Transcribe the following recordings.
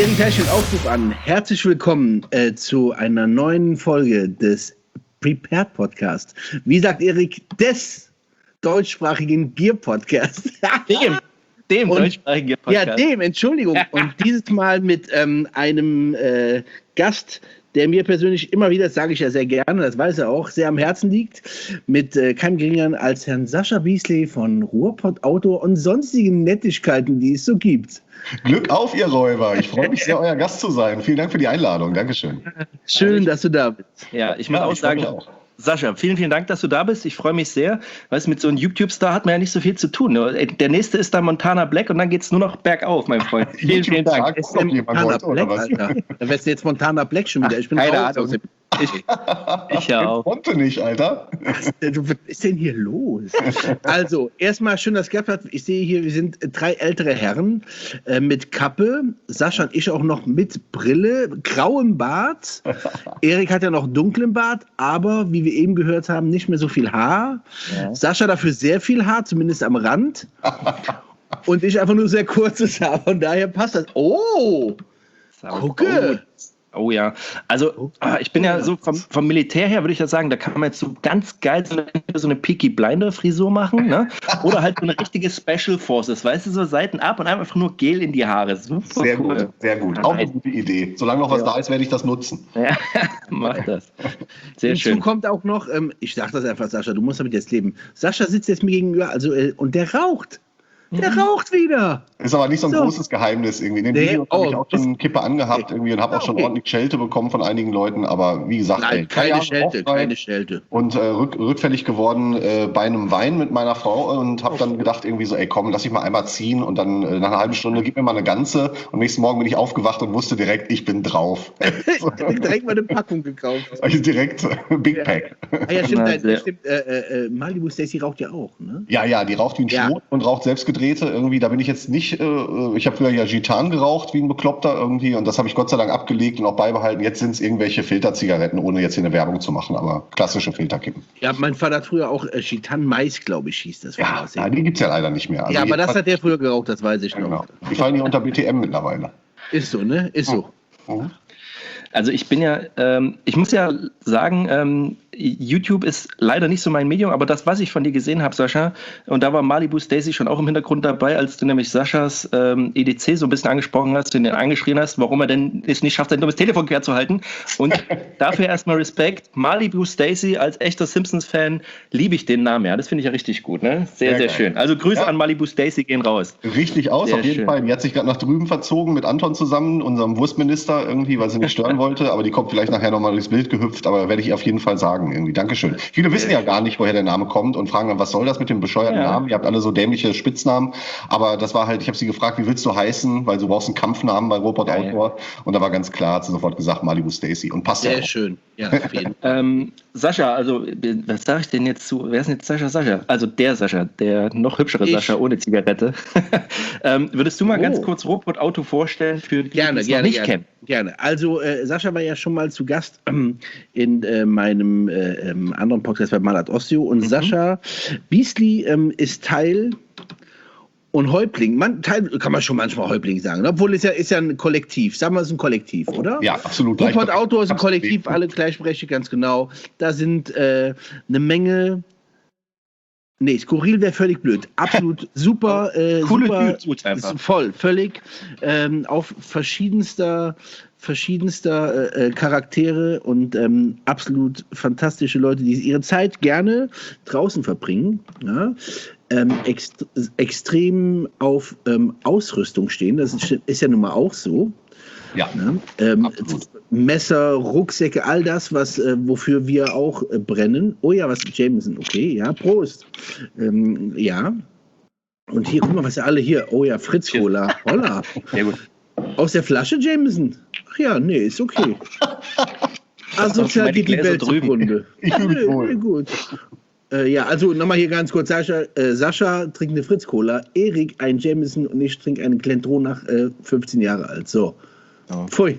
Erik Teich den Aufruf an. Herzlich willkommen zu einer neuen Folge des Prepared Podcast. Wie sagt Erik, des deutschsprachigen Gear-Podcast. Dem deutschsprachigen Gear-Podcast. Ja, dem, Entschuldigung. Und dieses Mal mit einem Gast, der mir persönlich immer wieder, das sage ich ja sehr gerne, das weiß er auch, sehr am Herzen liegt, mit keinem geringeren als Herrn Sascha Beasley von Ruhrpott Auto und sonstigen Nettigkeiten, die es so gibt. Glück auf, ihr Räuber. Ich freue mich sehr, euer Gast zu sein. Vielen Dank für die Einladung. Dankeschön. Schön, dass du da bist. Ja, ich muss auch sagen, Sascha, vielen, vielen Dank, dass du da bist. Ich freue mich sehr. Weißt du, mit so einem YouTube-Star hat man ja nicht so viel zu tun. Der nächste ist dann Montana Black und dann geht es nur noch bergauf, mein Freund. Vielen, vielen Dank. Ist Montana Black, Alter. Da wärst du jetzt Montana Black schon wieder. Ich bin keine raus Ahnung. aus dem... Ich ja auch. Ich konnte nicht, Alter. Was ist denn hier los? Also, erstmal schön, dass es geklappt hat. Ich sehe hier, wir sind 3 ältere Herren mit Kappe. Sascha und ich auch noch mit Brille, grauem Bart. Erik hat ja noch dunklen Bart, aber wie wir eben gehört haben, nicht mehr so viel Haar. Ja. Sascha dafür sehr viel Haar, zumindest am Rand. Und ich einfach nur sehr kurzes Haar. Von daher passt das. Oh! Gucke! Oh ja, also ich bin ja so vom Militär her, würde ich ja sagen, da kann man jetzt so ganz geil so eine Peaky Blinder Frisur machen, ne? Oder halt so eine richtige Special Forces, weißt du, so Seiten ab und einfach nur Gel in die Haare. Super sehr cool. Gut, sehr gut. Auch eine gute Idee. Solange noch was da ist, werde ich das nutzen. Ja, mach das. Sehr Hinzu schön. Kommt auch noch, ich sag das einfach, Sascha, du musst damit jetzt leben. Sascha sitzt jetzt mir gegenüber, also und der raucht. Der raucht wieder. Ist aber nicht so ein großes Geheimnis irgendwie. In den Videos habe ich auch schon eine Kippe angehabt irgendwie und habe auch schon ordentlich Schelte bekommen von einigen Leuten. Aber wie gesagt, nein, keine Schelte. Und rückfällig geworden bei einem Wein mit meiner Frau und habe dann gedacht irgendwie so, ey komm, lass ich mal einmal ziehen und dann nach einer halben Stunde gib mir mal eine ganze. Und nächsten Morgen bin ich aufgewacht und wusste direkt, ich bin drauf. Direkt mal eine Packung gekauft. Direkt Big Pack. Ah ja, stimmt. Malibu Stacy raucht ja auch, ne? Ja, die raucht wie ein Schnurr und raucht selbstgedreht. Irgendwie, da bin ich jetzt nicht, ich habe früher ja Gitan geraucht wie ein Bekloppter irgendwie und das habe ich Gott sei Dank abgelegt und auch beibehalten. Jetzt sind es irgendwelche Filterzigaretten, ohne jetzt hier eine Werbung zu machen, aber klassische Filterkippen. Ja, mein Vater hat früher auch Gitan Mais, glaube ich, hieß das. Ja, die gibt es ja leider nicht mehr. Also ja, aber das hat der früher geraucht, das weiß ich noch. Genau. Die fallen hier unter BTM mittlerweile. Ist so, ne? Ist so. Also ich bin ja, ich muss ja sagen, YouTube ist leider nicht so mein Medium, aber das, was ich von dir gesehen habe, Sascha, und da war Malibu Stacy schon auch im Hintergrund dabei, als du nämlich Saschas EDC so ein bisschen angesprochen hast, und ihn angeschrien hast, warum er denn es nicht schafft, sein dummes Telefon quer zu halten. Und dafür erstmal Respekt. Malibu Stacy, als echter Simpsons-Fan liebe ich den Namen, ja. Das finde ich ja richtig gut, ne? Sehr, sehr schön. Also Grüße an Malibu Stacy gehen raus. Richtig aus, sehr auf jeden schön. Fall. Die hat sich gerade nach drüben verzogen mit Anton zusammen, unserem Wurstminister irgendwie, weil sie nicht stören wollte, aber die kommt vielleicht nachher nochmal durchs Bild gehüpft, aber werde ich auf jeden Fall sagen irgendwie. Dankeschön. Viele wissen ja gar nicht, woher der Name kommt und fragen dann, was soll das mit dem bescheuerten Namen? Ihr habt alle so dämliche Spitznamen, aber das war halt, ich habe sie gefragt, wie willst du heißen, weil du brauchst einen Kampfnamen bei Ruhrpott Outdoor und da war ganz klar, hat sie sofort gesagt, Malibu Stacy und passt sehr ja auch. Schön, ja, auf jeden Fall. Sascha, also, was sage ich denn jetzt zu, wer ist denn jetzt Sascha? Also der Sascha, der noch hübschere Sascha ohne Zigarette. Würdest du mal ganz kurz Ruhrpott Auto vorstellen, für die, die es noch nicht kennen? Gerne. Also Sascha war ja schon mal zu Gast in meinem anderen Podcast bei Malat Osteo und Sascha Beasley ist Teil und Häuptling. Kann man schon manchmal Häuptling sagen, ne? Obwohl ist ja ein Kollektiv. Sagen wir, es ist ein Kollektiv, oder? Ja, absolut. Ruhrpott Auto ist ein Kollektiv, alle gleichberechtigt, ganz genau. Da sind eine Menge. Nee, skurril wäre völlig blöd. Absolut super. Coole super, einfach. Voll, völlig. Auf verschiedenster Charaktere und absolut fantastische Leute, die ihre Zeit gerne draußen verbringen. Ja? Extrem auf Ausrüstung stehen. Das ist ja nun mal auch so. Ja. Messer, Rucksäcke, all das, wofür wir auch brennen. Oh ja, was Jameson, okay, ja, Prost. Ja. Und hier, guck mal, was alle hier. Oh ja, Fritz Cola. Holla. Sehr gut. Aus der Flasche, Jameson? Ach ja, nee, ist okay. Asozial geht die Welt zugrunde. Ich fühle mich wohl. Gut. Ja, also nochmal hier ganz kurz. Sascha trinkt eine Fritz Cola, Erik ein Jameson und ich trinke einen Glendronach 15 Jahre alt. So. Oh. Pfui.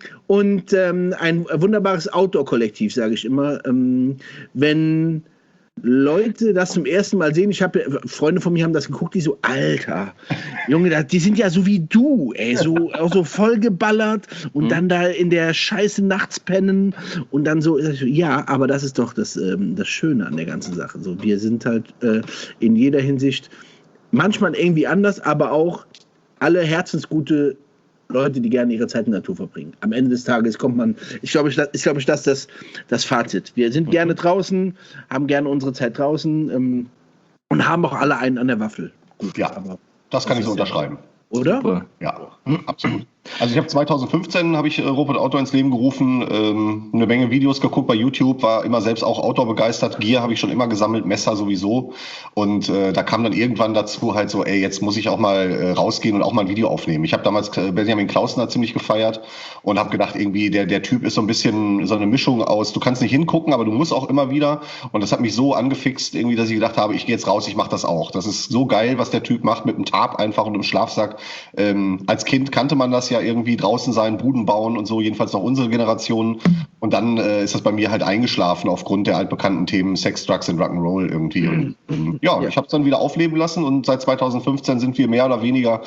Und ein wunderbares Outdoor-Kollektiv, sage ich immer. Wenn Leute das zum ersten Mal sehen, Freunde von mir haben das geguckt, die so, Alter, Junge, die sind ja so wie du, ey, so, auch so vollgeballert und dann da in der Scheiße nachts pennen und dann so, ja, aber das ist doch das Schöne an der ganzen Sache. So, wir sind halt in jeder Hinsicht manchmal irgendwie anders, aber auch alle herzensgute Leute, die gerne ihre Zeit in der Natur verbringen. Am Ende des Tages kommt man, ich glaube, das ist das Fazit. Wir sind gerne draußen, haben gerne unsere Zeit draußen und haben auch alle einen an der Waffel. Gut, ja, aber das kann ich so unterschreiben. Oder? Super. Ja, absolut. Also ich habe 2015 Robot Outdoor ins Leben gerufen, eine Menge Videos geguckt bei YouTube, war immer selbst auch Outdoor begeistert. Gear habe ich schon immer gesammelt, Messer sowieso. Und da kam dann irgendwann dazu halt so, ey, jetzt muss ich auch mal rausgehen und auch mal ein Video aufnehmen. Ich habe damals Benjamin Klausner ziemlich gefeiert und habe gedacht, irgendwie der Typ ist so ein bisschen so eine Mischung aus, du kannst nicht hingucken, aber du musst auch immer wieder. Und das hat mich so angefixt, irgendwie, dass ich gedacht habe, ich gehe jetzt raus, ich mache das auch. Das ist so geil, was der Typ macht mit dem Tarp einfach und dem Schlafsack. Als Kind kannte man das ja irgendwie, draußen sein, Buden bauen und so, jedenfalls noch unsere Generation. Und dann ist das bei mir halt eingeschlafen aufgrund der altbekannten Themen Sex, Drugs und Rock'n'Roll irgendwie. Und, ich habe es dann wieder aufleben lassen und seit 2015 sind wir mehr oder weniger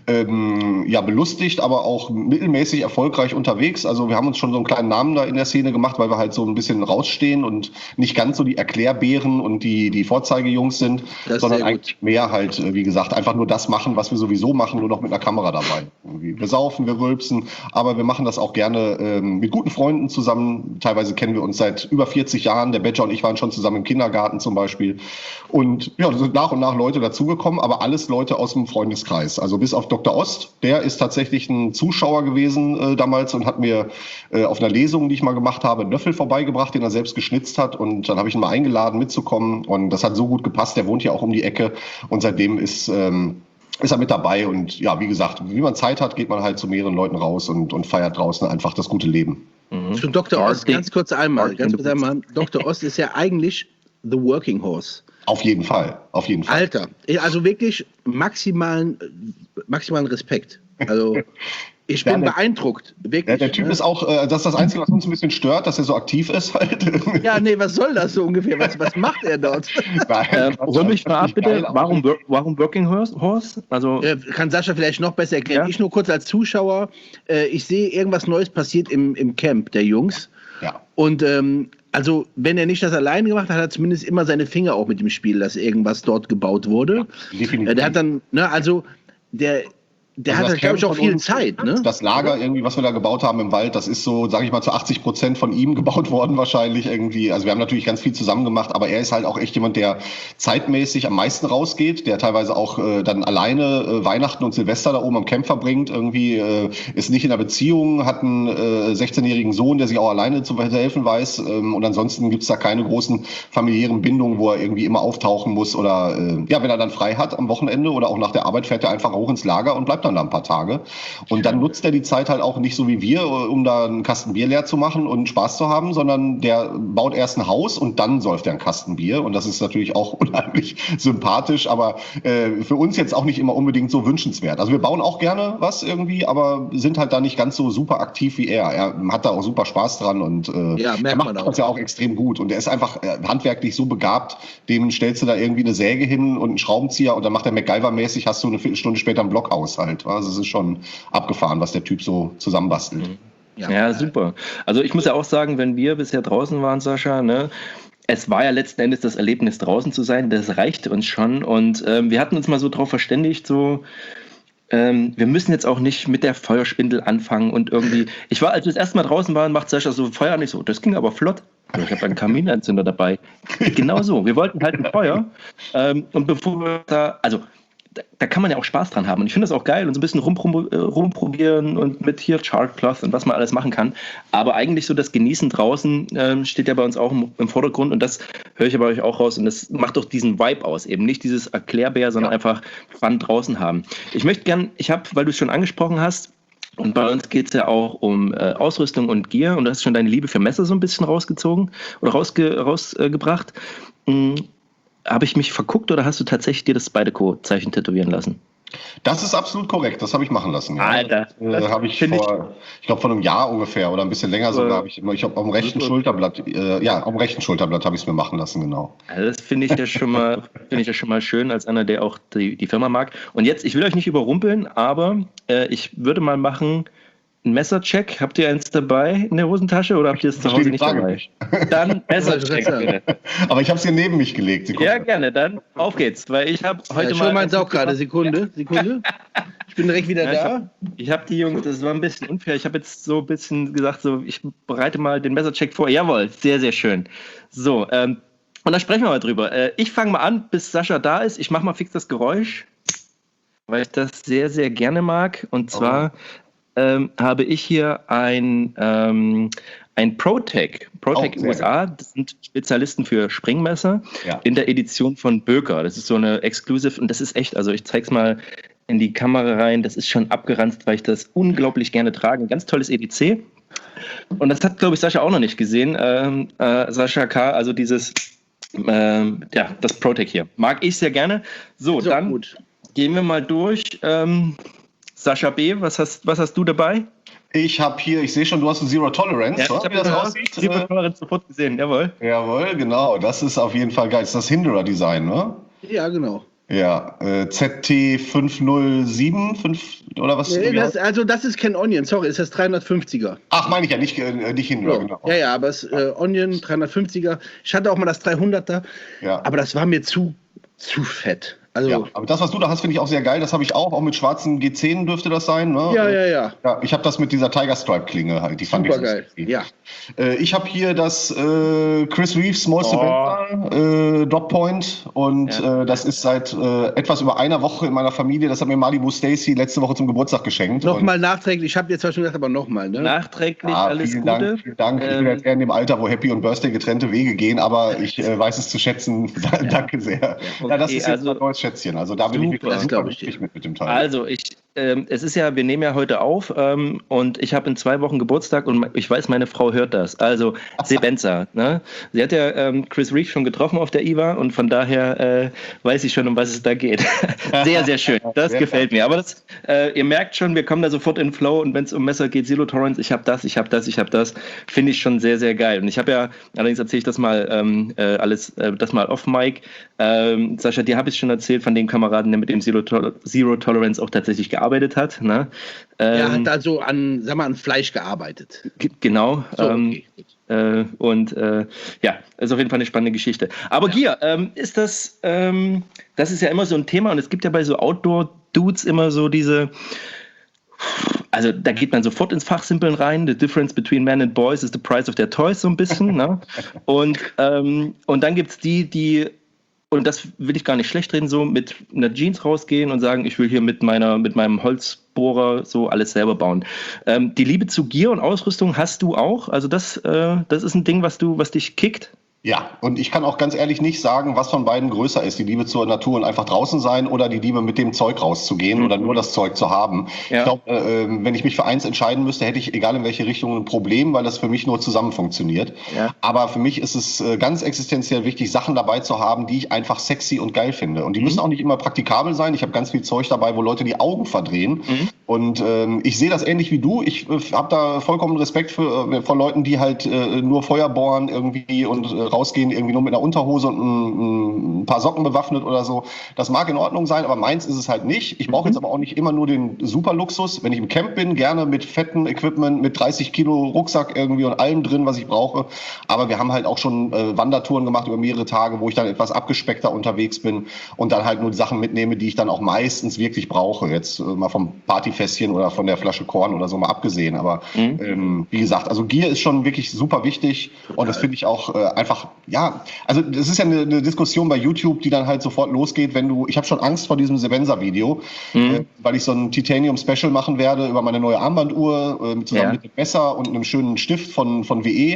belustigt, aber auch mittelmäßig erfolgreich unterwegs. Also wir haben uns schon so einen kleinen Namen da in der Szene gemacht, weil wir halt so ein bisschen rausstehen und nicht ganz so die Erklärbären und die Vorzeigejungs sind, sondern eigentlich mehr halt, wie gesagt, einfach nur das machen, was wir sowieso machen, nur noch mit einer Kamera dabei. Irgendwie. Wir saufen, wir rülpsen, aber wir machen das auch gerne mit guten Freunden zusammen. Teilweise kennen wir uns seit über 40 Jahren. Der Badger und ich waren schon zusammen im Kindergarten zum Beispiel. Und ja, da sind nach und nach Leute dazugekommen, aber alles Leute aus dem Freundeskreis. Also bis auf Dr. Ost, der ist tatsächlich ein Zuschauer gewesen damals und hat mir auf einer Lesung, die ich mal gemacht habe, einen Löffel vorbeigebracht, den er selbst geschnitzt hat. Und dann habe ich ihn mal eingeladen mitzukommen. Und das hat so gut gepasst. Der wohnt ja auch um die Ecke. Und seitdem ist er mit dabei und ja, wie gesagt, wie man Zeit hat, geht man halt zu mehreren Leuten raus und feiert draußen einfach das gute Leben. Zu Dr. Ost, ganz kurz einmal. Dr. Ost ist ja eigentlich the working horse. Auf jeden Fall. Alter, also wirklich maximalen Respekt. Also ich bin beeindruckt, wirklich. Ja, der Typ ist auch, das ist das Einzige, was uns ein bisschen stört, dass er so aktiv ist halt. Ja, nee, was soll das so ungefähr? Was macht er dort? Hol mich mal ab, bitte. Warum Working Horse? Also kann Sascha vielleicht noch besser erklären. Ja? Ich nur kurz als Zuschauer, ich sehe, irgendwas Neues passiert im Camp der Jungs. Ja. Und also, wenn er nicht das alleine gemacht hat, hat er zumindest immer seine Finger auch mit dem Spiel, dass irgendwas dort gebaut wurde. Definitiv. Der hat dann, der hat, glaube ich, auch viel Zeit. Ne? Das Lager irgendwie, was wir da gebaut haben im Wald, das ist so, sage ich mal, zu 80% von ihm gebaut worden wahrscheinlich irgendwie. Also wir haben natürlich ganz viel zusammen gemacht, aber er ist halt auch echt jemand, der zeitmäßig am meisten rausgeht, der teilweise auch dann alleine Weihnachten und Silvester da oben am Camp verbringt. Irgendwie ist nicht in einer Beziehung, hat einen 16-jährigen Sohn, der sich auch alleine zu helfen weiß. Und ansonsten gibt's da keine großen familiären Bindungen, wo er irgendwie immer auftauchen muss. Oder wenn er dann frei hat am Wochenende oder auch nach der Arbeit, fährt er einfach hoch ins Lager und bleibt dann da ein paar Tage. Und dann nutzt er die Zeit halt auch nicht so wie wir, um da einen Kasten Bier leer zu machen und Spaß zu haben, sondern der baut erst ein Haus und dann säuft er einen Kasten Bier. Und das ist natürlich auch unheimlich sympathisch, aber für uns jetzt auch nicht immer unbedingt so wünschenswert. Also wir bauen auch gerne was irgendwie, aber sind halt da nicht ganz so super aktiv wie er. Er hat da auch super Spaß dran und er macht das ja auch extrem gut. Und er ist einfach handwerklich so begabt, dem stellst du da irgendwie eine Säge hin und einen Schraubenzieher und dann macht er MacGyver-mäßig, hast du eine Viertelstunde später einen Blockhaus halt. Also es ist schon abgefahren, was der Typ so zusammenbastelt. Ja, super. Also ich muss ja auch sagen, wenn wir bisher draußen waren, Sascha, ne, es war ja letzten Endes das Erlebnis, draußen zu sein, das reichte uns schon. Und wir hatten uns mal so drauf verständigt, so wir müssen jetzt auch nicht mit der Feuerspindel anfangen und irgendwie, als wir das erste Mal draußen waren, macht Sascha so Feuer an, ich so, das ging aber flott. Ich habe einen Kaminentzünder dabei. Genau so, wir wollten halt ein Feuer. Und bevor wir da kann man ja auch Spaß dran haben. Und ich finde das auch geil und so ein bisschen rumprobieren und mit hier Chartcloth und was man alles machen kann. Aber eigentlich so das Genießen draußen steht ja bei uns auch im Vordergrund und das höre ich bei euch auch raus und das macht doch diesen Vibe aus. Eben nicht dieses Erklärbär, sondern einfach Fun draußen haben. Ich möchte gern, weil du es schon angesprochen hast, und bei uns geht es ja auch um Ausrüstung und Gear und du hast schon deine Liebe für Messer so ein bisschen rausgezogen oder rausgebracht. Habe ich mich verguckt oder hast du tatsächlich dir das Spyderco-Zeichen tätowieren lassen? Das ist absolut korrekt, das habe ich machen lassen. Ja. Alter, das habe ich vor einem Jahr ungefähr oder ein bisschen länger sogar, habe ich auf dem rechten Schulterblatt, auf dem rechten Schulterblatt habe ich es mir machen lassen, genau. Also das finde ich ja schon mal schön, als einer, der auch die Firma mag. Und jetzt, ich will euch nicht überrumpeln, aber ich würde mal machen, einen Messercheck. Habt ihr eins dabei in der Hosentasche oder habt ihr es zu Hause nicht dabei? Dann Messercheck, bitte. Aber ich habe es hier neben mich gelegt. Sekunde. Ja, gerne, dann auf geht's, weil ich habe heute mal... Schon meins auch gerade, Sekunde. Ich bin direkt wieder da. Ich habe die Jungs, das war ein bisschen unfair, ich habe jetzt so ein bisschen gesagt, so ich bereite mal den Messercheck vor. Jawohl, sehr, sehr schön. So, und da sprechen wir mal drüber. Ich fange mal an, bis Sascha da ist. Ich mache mal fix das Geräusch, weil ich das sehr, sehr gerne mag. Und zwar... habe ich hier ein ProTech USA, das sind Spezialisten für Springmesser, in der Edition von Böker. Das ist so eine Exclusive und das ist echt, also ich zeige es mal in die Kamera rein, das ist schon abgeranzt, weil ich das unglaublich gerne trage. Ein ganz tolles EDC. Und das hat, glaube ich, Sascha auch noch nicht gesehen. Sascha K., also dieses, das ProTech hier. Mag ich sehr gerne. So, dann gut. Gehen wir mal durch. Sascha B., was hast du dabei? Ich habe hier, ich sehe schon, du hast ein Zero Tolerance. Ja, wie das aussieht. Zero Tolerance sofort gesehen, jawohl. Jawohl, genau. Das ist auf jeden Fall geil. Das ist das Hinderer-Design, ne? Ja, genau. Ja, ZT507 oder was? Nee, das ist kein Onion, sorry, ist das 350er. Ach, meine ich ja, nicht Hinderer, genau. Ja, aber es Onion 350er. Ich hatte auch mal das 300er, aber das war mir zu fett. Also, ja, aber das, was du da hast, finde ich auch sehr geil. Das habe ich auch mit schwarzen G10 dürfte das sein. Ne? Ja. Ich habe das mit dieser Tiger Stripe Klinge halt. Die fand super geil. Ja. Ich habe hier das Chris Reeves Small Surrender Drop Point und das ist seit etwas über einer Woche in meiner Familie. Das hat mir Malibu Stacy letzte Woche zum Geburtstag geschenkt. Nochmal nachträglich. Ich habe jetzt zwar schon gesagt, aber nochmal. Ne? Nachträglich alles Gute. Vielen Dank. Ich bin jetzt eher in dem Alter, wo Happy und Birthday getrennte Wege gehen, aber ich weiß es zu schätzen. Danke sehr. Okay, ja, das ist jetzt ein neues Schätzchen. Also da bin ich wirklich super glücklich mit dem Teil. Also es ist ja, wir nehmen ja heute auf und ich habe in 2 Wochen Geburtstag und ich weiß, meine Frau hört das. Also Sebenza, ne? Sie hat ja Chris Reeves schon getroffen auf der IWA und von daher weiß ich schon, um was es da geht. Sehr, sehr schön. Das sehr gefällt mir. Aber das, ihr merkt schon, wir kommen da sofort in den Flow und wenn es um Messer geht, Zero Tolerance, ich habe das, finde ich schon sehr, sehr geil. Und ich habe ja, allerdings erzähle ich das mal das mal off Mic. Sascha, dir habe ich schon erzählt von dem Kameraden, der mit dem Zero Tolerance auch tatsächlich gearbeitet hat. Ne? Er hat also an Fleisch gearbeitet. Genau. So, okay. Ist auf jeden Fall eine spannende Geschichte. Aber Gier, ist das ist ja immer so ein Thema und es gibt ja bei so Outdoor-Dudes immer so diese, also da geht man sofort ins Fachsimpeln rein. The difference between men and boys is the price of their toys, so ein bisschen. Ne? Und dann gibt es die und das will ich gar nicht schlecht reden, so mit einer Jeans rausgehen und sagen, ich will hier mit meinem Holzbohrer so alles selber bauen. Die Liebe zu Gear und Ausrüstung hast du auch? Also das ist ein Ding, was dich kickt? Ja, und ich kann auch ganz ehrlich nicht sagen, was von beiden größer ist. Die Liebe zur Natur und einfach draußen sein oder die Liebe mit dem Zeug rauszugehen oder nur das Zeug zu haben. Ja. Ich glaube, wenn ich mich für eins entscheiden müsste, hätte ich, egal in welche Richtung, ein Problem, weil das für mich nur zusammen funktioniert. Ja. Aber für mich ist es ganz existenziell wichtig, Sachen dabei zu haben, die ich einfach sexy und geil finde. Und die müssen auch nicht immer praktikabel sein. Ich habe ganz viel Zeug dabei, wo Leute die Augen verdrehen. Und ich sehe das ähnlich wie du. Ich habe da vollkommen Respekt vor Leuten, die halt nur Feuer bohren irgendwie und rausgehen, irgendwie nur mit einer Unterhose und ein paar Socken bewaffnet oder so. Das mag in Ordnung sein, aber meins ist es halt nicht. Ich brauche jetzt aber auch nicht immer nur den Superluxus. Wenn ich im Camp bin, gerne mit fettem Equipment, mit 30 Kilo Rucksack irgendwie und allem drin, was ich brauche. Aber wir haben halt auch schon Wandertouren gemacht über mehrere Tage, wo ich dann etwas abgespeckter unterwegs bin und dann halt nur die Sachen mitnehme, die ich dann auch meistens wirklich brauche. Jetzt mal vom Partyfässchen oder von der Flasche Korn oder so mal abgesehen. Aber wie gesagt, also Gear ist schon wirklich super wichtig und das finde ich auch einfach, ja, also das ist ja eine Diskussion bei YouTube, die dann halt sofort losgeht, ich habe schon Angst vor diesem Sebenza-Video, weil ich so ein Titanium-Special machen werde über meine neue Armbanduhr, zusammen mit dem Messer und einem schönen Stift von WE.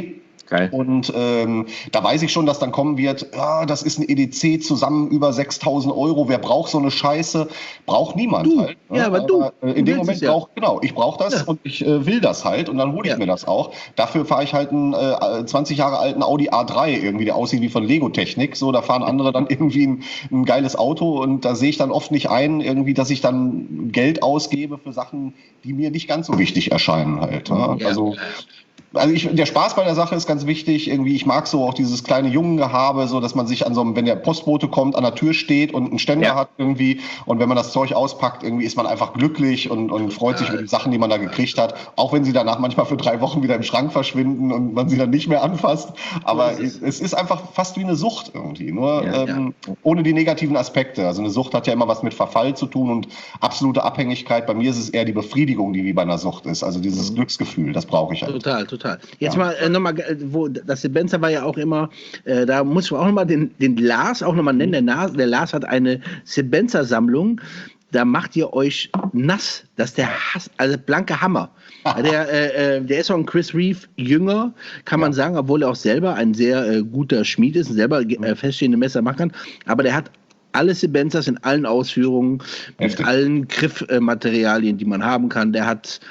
Geil. Und da weiß ich schon, dass dann kommen wird, ja, das ist ein EDC zusammen über 6.000 €. Wer braucht so eine Scheiße? Braucht niemand halt. Ne? Ja, aber in dem Moment ich brauche das Ja. und ich will das halt und dann hole ich mir das auch. Dafür fahre ich halt einen 20 Jahre alten Audi A3 irgendwie, der aussieht wie von Lego-Technik. So, da fahren andere dann irgendwie ein geiles Auto und da sehe ich dann oft nicht ein, irgendwie, dass ich dann Geld ausgebe für Sachen, die mir nicht ganz so wichtig erscheinen halt. Ne? Ja. Also der Spaß bei der Sache ist ganz wichtig. Irgendwie, ich mag so auch dieses kleine Jungengehabe, so dass man sich an so einem, wenn der Postbote kommt, an der Tür steht und einen Ständer hat irgendwie. Und wenn man das Zeug auspackt, irgendwie ist man einfach glücklich und freut sich über die Sachen, die man da gekriegt hat. Auch wenn sie danach manchmal für 3 Wochen wieder im Schrank verschwinden und man sie dann nicht mehr anfasst. Aber es ist einfach fast wie eine Sucht irgendwie. Nur ohne die negativen Aspekte. Also eine Sucht hat ja immer was mit Verfall zu tun und absolute Abhängigkeit. Bei mir ist es eher die Befriedigung, die wie bei einer Sucht ist. Also dieses Glücksgefühl, das brauche ich halt. Total. Jetzt mal nochmal, wo das Sebenza war ja auch immer, da muss ich auch nochmal den Lars auch nochmal nennen. Der Lars hat eine Sebenza-Sammlung, da macht ihr euch nass. Das ist der Hass, also blanke Hammer. Der ist auch ein Chris Reeve Jünger, kann man sagen, obwohl er auch selber ein sehr guter Schmied ist und selber feststehende Messer machen kann. Aber der hat alle Sebenzas in allen Ausführungen, mit allen Griffmaterialien, die man haben kann. Der hat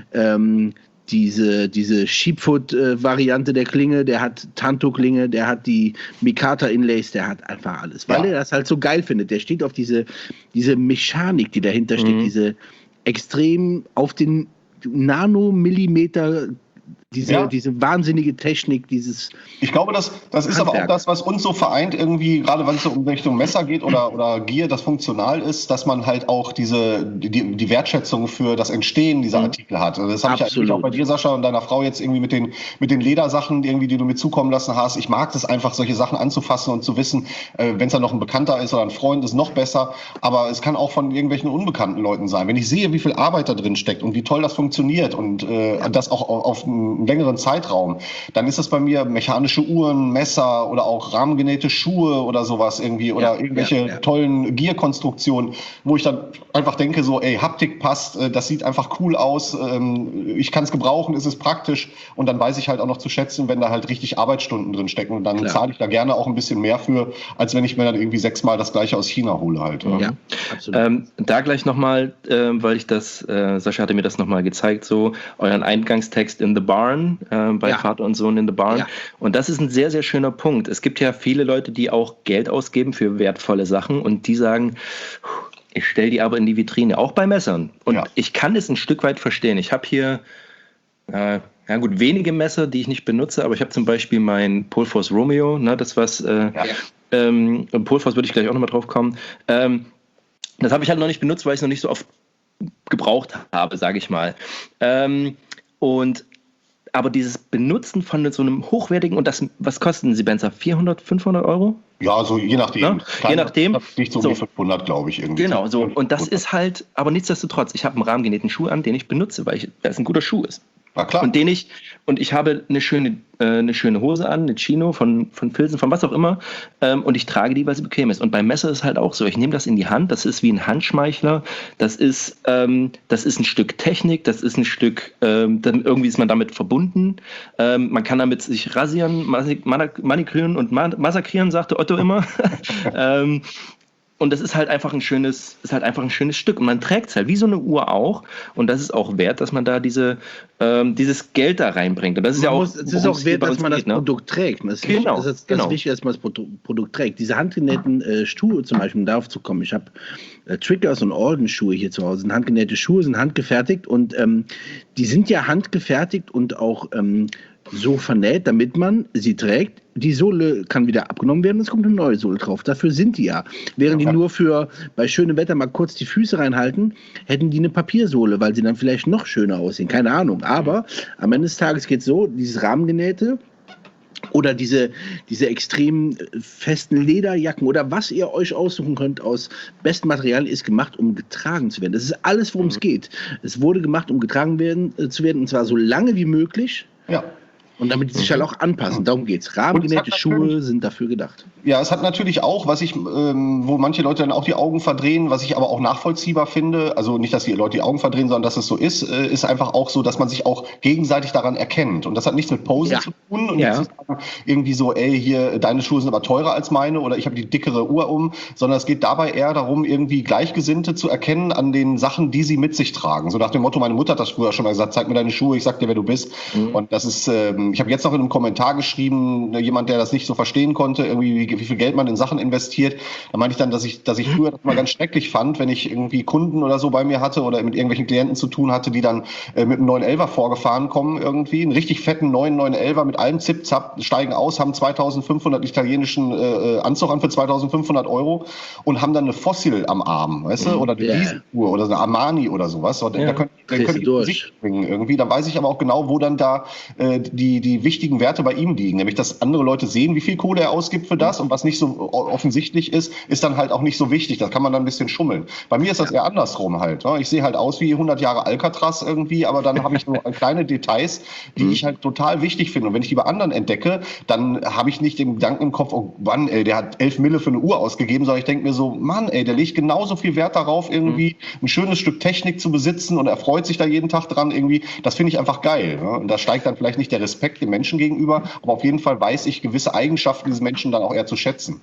diese Sheepfoot-Variante der Klinge, der hat Tanto-Klinge, der hat die Mikata-Inlays, der hat einfach alles, weil er das halt so geil findet. Der steht auf diese Mechanik, die dahinter steht, diese extrem auf den Nanomillimeter, diese wahnsinnige Technik, Ich glaube, das ist aber auch das, was uns so vereint, irgendwie, gerade wenn es so um Richtung Messer geht oder Gear, das funktional ist, dass man halt auch die Wertschätzung für das Entstehen dieser Artikel hat. Also das habe ich eigentlich auch bei dir, Sascha, und deiner Frau jetzt irgendwie mit den Ledersachen, irgendwie, die du mir zukommen lassen hast. Ich mag das einfach, solche Sachen anzufassen und zu wissen, wenn es dann noch ein Bekannter ist oder ein Freund, ist noch besser. Aber es kann auch von irgendwelchen unbekannten Leuten sein. Wenn ich sehe, wie viel Arbeit da drin steckt und wie toll das funktioniert und das auch auf einen längeren Zeitraum, dann ist das bei mir mechanische Uhren, Messer oder auch rahmengenähte Schuhe oder sowas irgendwie oder irgendwelche tollen Gear-Konstruktionen, wo ich dann einfach denke so, ey, Haptik passt, das sieht einfach cool aus, ich kann es gebrauchen, es ist praktisch und dann weiß ich halt auch noch zu schätzen, wenn da halt richtig Arbeitsstunden drin stecken und dann zahle ich da gerne auch ein bisschen mehr für, als wenn ich mir dann irgendwie 6-mal das Gleiche aus China hole halt. Ja, absolut. Da gleich nochmal, weil ich das, Sascha hatte mir das nochmal gezeigt, so euren Eingangstext in the Barn, bei Vater und Sohn in the Barn. Ja. Und das ist ein sehr, sehr schöner Punkt. Es gibt ja viele Leute, die auch Geld ausgeben für wertvolle Sachen und die sagen, ich stelle die aber in die Vitrine, auch bei Messern. Und ich kann es ein Stück weit verstehen. Ich habe hier, wenige Messer, die ich nicht benutze, aber ich habe zum Beispiel mein Polforce Romeo, das was, Polforce würde ich gleich auch nochmal drauf kommen. Das habe ich halt noch nicht benutzt, weil ich es noch nicht so oft gebraucht habe, sage ich mal. Aber dieses Benutzen von so einem hochwertigen, und das, was kosten sie, Benzer? 400, 500 €? Ja, so je nachdem. Ja, je nachdem. Nicht so wie 500, glaube ich. Irgendwie. Genau, so. Und das ist halt, aber nichtsdestotrotz, ich habe einen rahmengenähten Schuh an, den ich benutze, weil es ein guter Schuh ist. Na klar. Und ich habe eine schöne Hose an, eine Chino von Filzen, von was auch immer, und ich trage die, weil sie bequem ist. Und beim Messer ist es halt auch so. Ich nehme das in die Hand, das ist wie ein Handschmeichler, das ist ein Stück Technik, das ist ein Stück, irgendwie ist man damit verbunden. Man kann damit sich rasieren, maniküren und massakrieren, sagte Otto immer. Und das ist halt einfach ein schönes Stück. Und man trägt es halt wie so eine Uhr auch. Und das ist auch wert, dass man da dieses Geld da reinbringt. Und das ist es ist auch wert, dass man das Produkt trägt. Das ist wichtig, dass man das Produkt trägt. Diese handgenähten Schuhe zum Beispiel, um darauf zu kommen. Ich habe Triggers und Orden-Schuhe hier zu Hause. Sind handgenähte Schuhe, sind handgefertigt. Und die sind ja handgefertigt und auch so vernäht, damit man sie trägt. Die Sohle kann wieder abgenommen werden, es kommt eine neue Sohle drauf. Dafür sind die ja. Während die nur bei schönem Wetter mal kurz die Füße reinhalten, hätten die eine Papiersohle, weil sie dann vielleicht noch schöner aussehen. Keine Ahnung. Aber am Ende des Tages geht es so, dieses Rahmengenähte oder diese extrem festen Lederjacken oder was ihr euch aussuchen könnt aus bestem Material, ist gemacht, um getragen zu werden. Das ist alles, worum es geht. Es wurde gemacht, um getragen zu werden, und zwar so lange wie möglich. Ja. Und damit die sich halt auch anpassen, darum geht's. Rahmengenähte Schuhe sind dafür gedacht. Ja, es hat natürlich auch, wo manche Leute dann auch die Augen verdrehen, was ich aber auch nachvollziehbar finde, also nicht, dass die Leute die Augen verdrehen, sondern dass es so ist einfach auch so, dass man sich auch gegenseitig daran erkennt. Und das hat nichts mit Pose zu tun und nicht zu sagen, irgendwie so, ey, hier, deine Schuhe sind aber teurer als meine oder ich habe die dickere Uhr um, sondern es geht dabei eher darum, irgendwie Gleichgesinnte zu erkennen an den Sachen, die sie mit sich tragen. So nach dem Motto, meine Mutter hat das früher schon mal gesagt, zeig mir deine Schuhe, ich sag dir, wer du bist. Und das ist, ich habe jetzt noch in einem Kommentar geschrieben, jemand, der das nicht so verstehen konnte, irgendwie wie viel Geld man in Sachen investiert. Da meinte ich dann, dass ich früher das mal ganz schrecklich fand, wenn ich irgendwie Kunden oder so bei mir hatte oder mit irgendwelchen Klienten zu tun hatte, die dann mit einem 911er vorgefahren kommen irgendwie, einen richtig fetten neuen 911er mit allem Zip-Zap, steigen aus, haben 2.500 italienischen Anzug an für 2.500 € und haben dann eine Fossil am Arm, weißt du, oder eine Riesenuhr oder eine Armani oder sowas. Da können die Gesicht bringen irgendwie. Dann weiß ich aber auch genau, wo dann da die wichtigen Werte bei ihm liegen, nämlich dass andere Leute sehen, wie viel Kohle er ausgibt für das und was nicht so offensichtlich ist dann halt auch nicht so wichtig. Das kann man dann ein bisschen schummeln. Bei mir ist das eher andersrum halt. Ne? Ich sehe halt aus wie 100 Jahre Alcatraz irgendwie, aber dann habe ich so kleine Details, die ich halt total wichtig finde. Und wenn ich die bei anderen entdecke, dann habe ich nicht den Gedanken im Kopf, oh Mann, ey, der hat 11 Mille für eine Uhr ausgegeben, sondern ich denke mir so, Mann, ey, der legt genauso viel Wert darauf, irgendwie ein schönes Stück Technik zu besitzen und er freut sich da jeden Tag dran irgendwie. Das finde ich einfach geil. Ne? Und da steigt dann vielleicht nicht der Respekt dem Menschen gegenüber, aber auf jeden Fall weiß ich gewisse Eigenschaften dieses Menschen dann auch eher zu schätzen.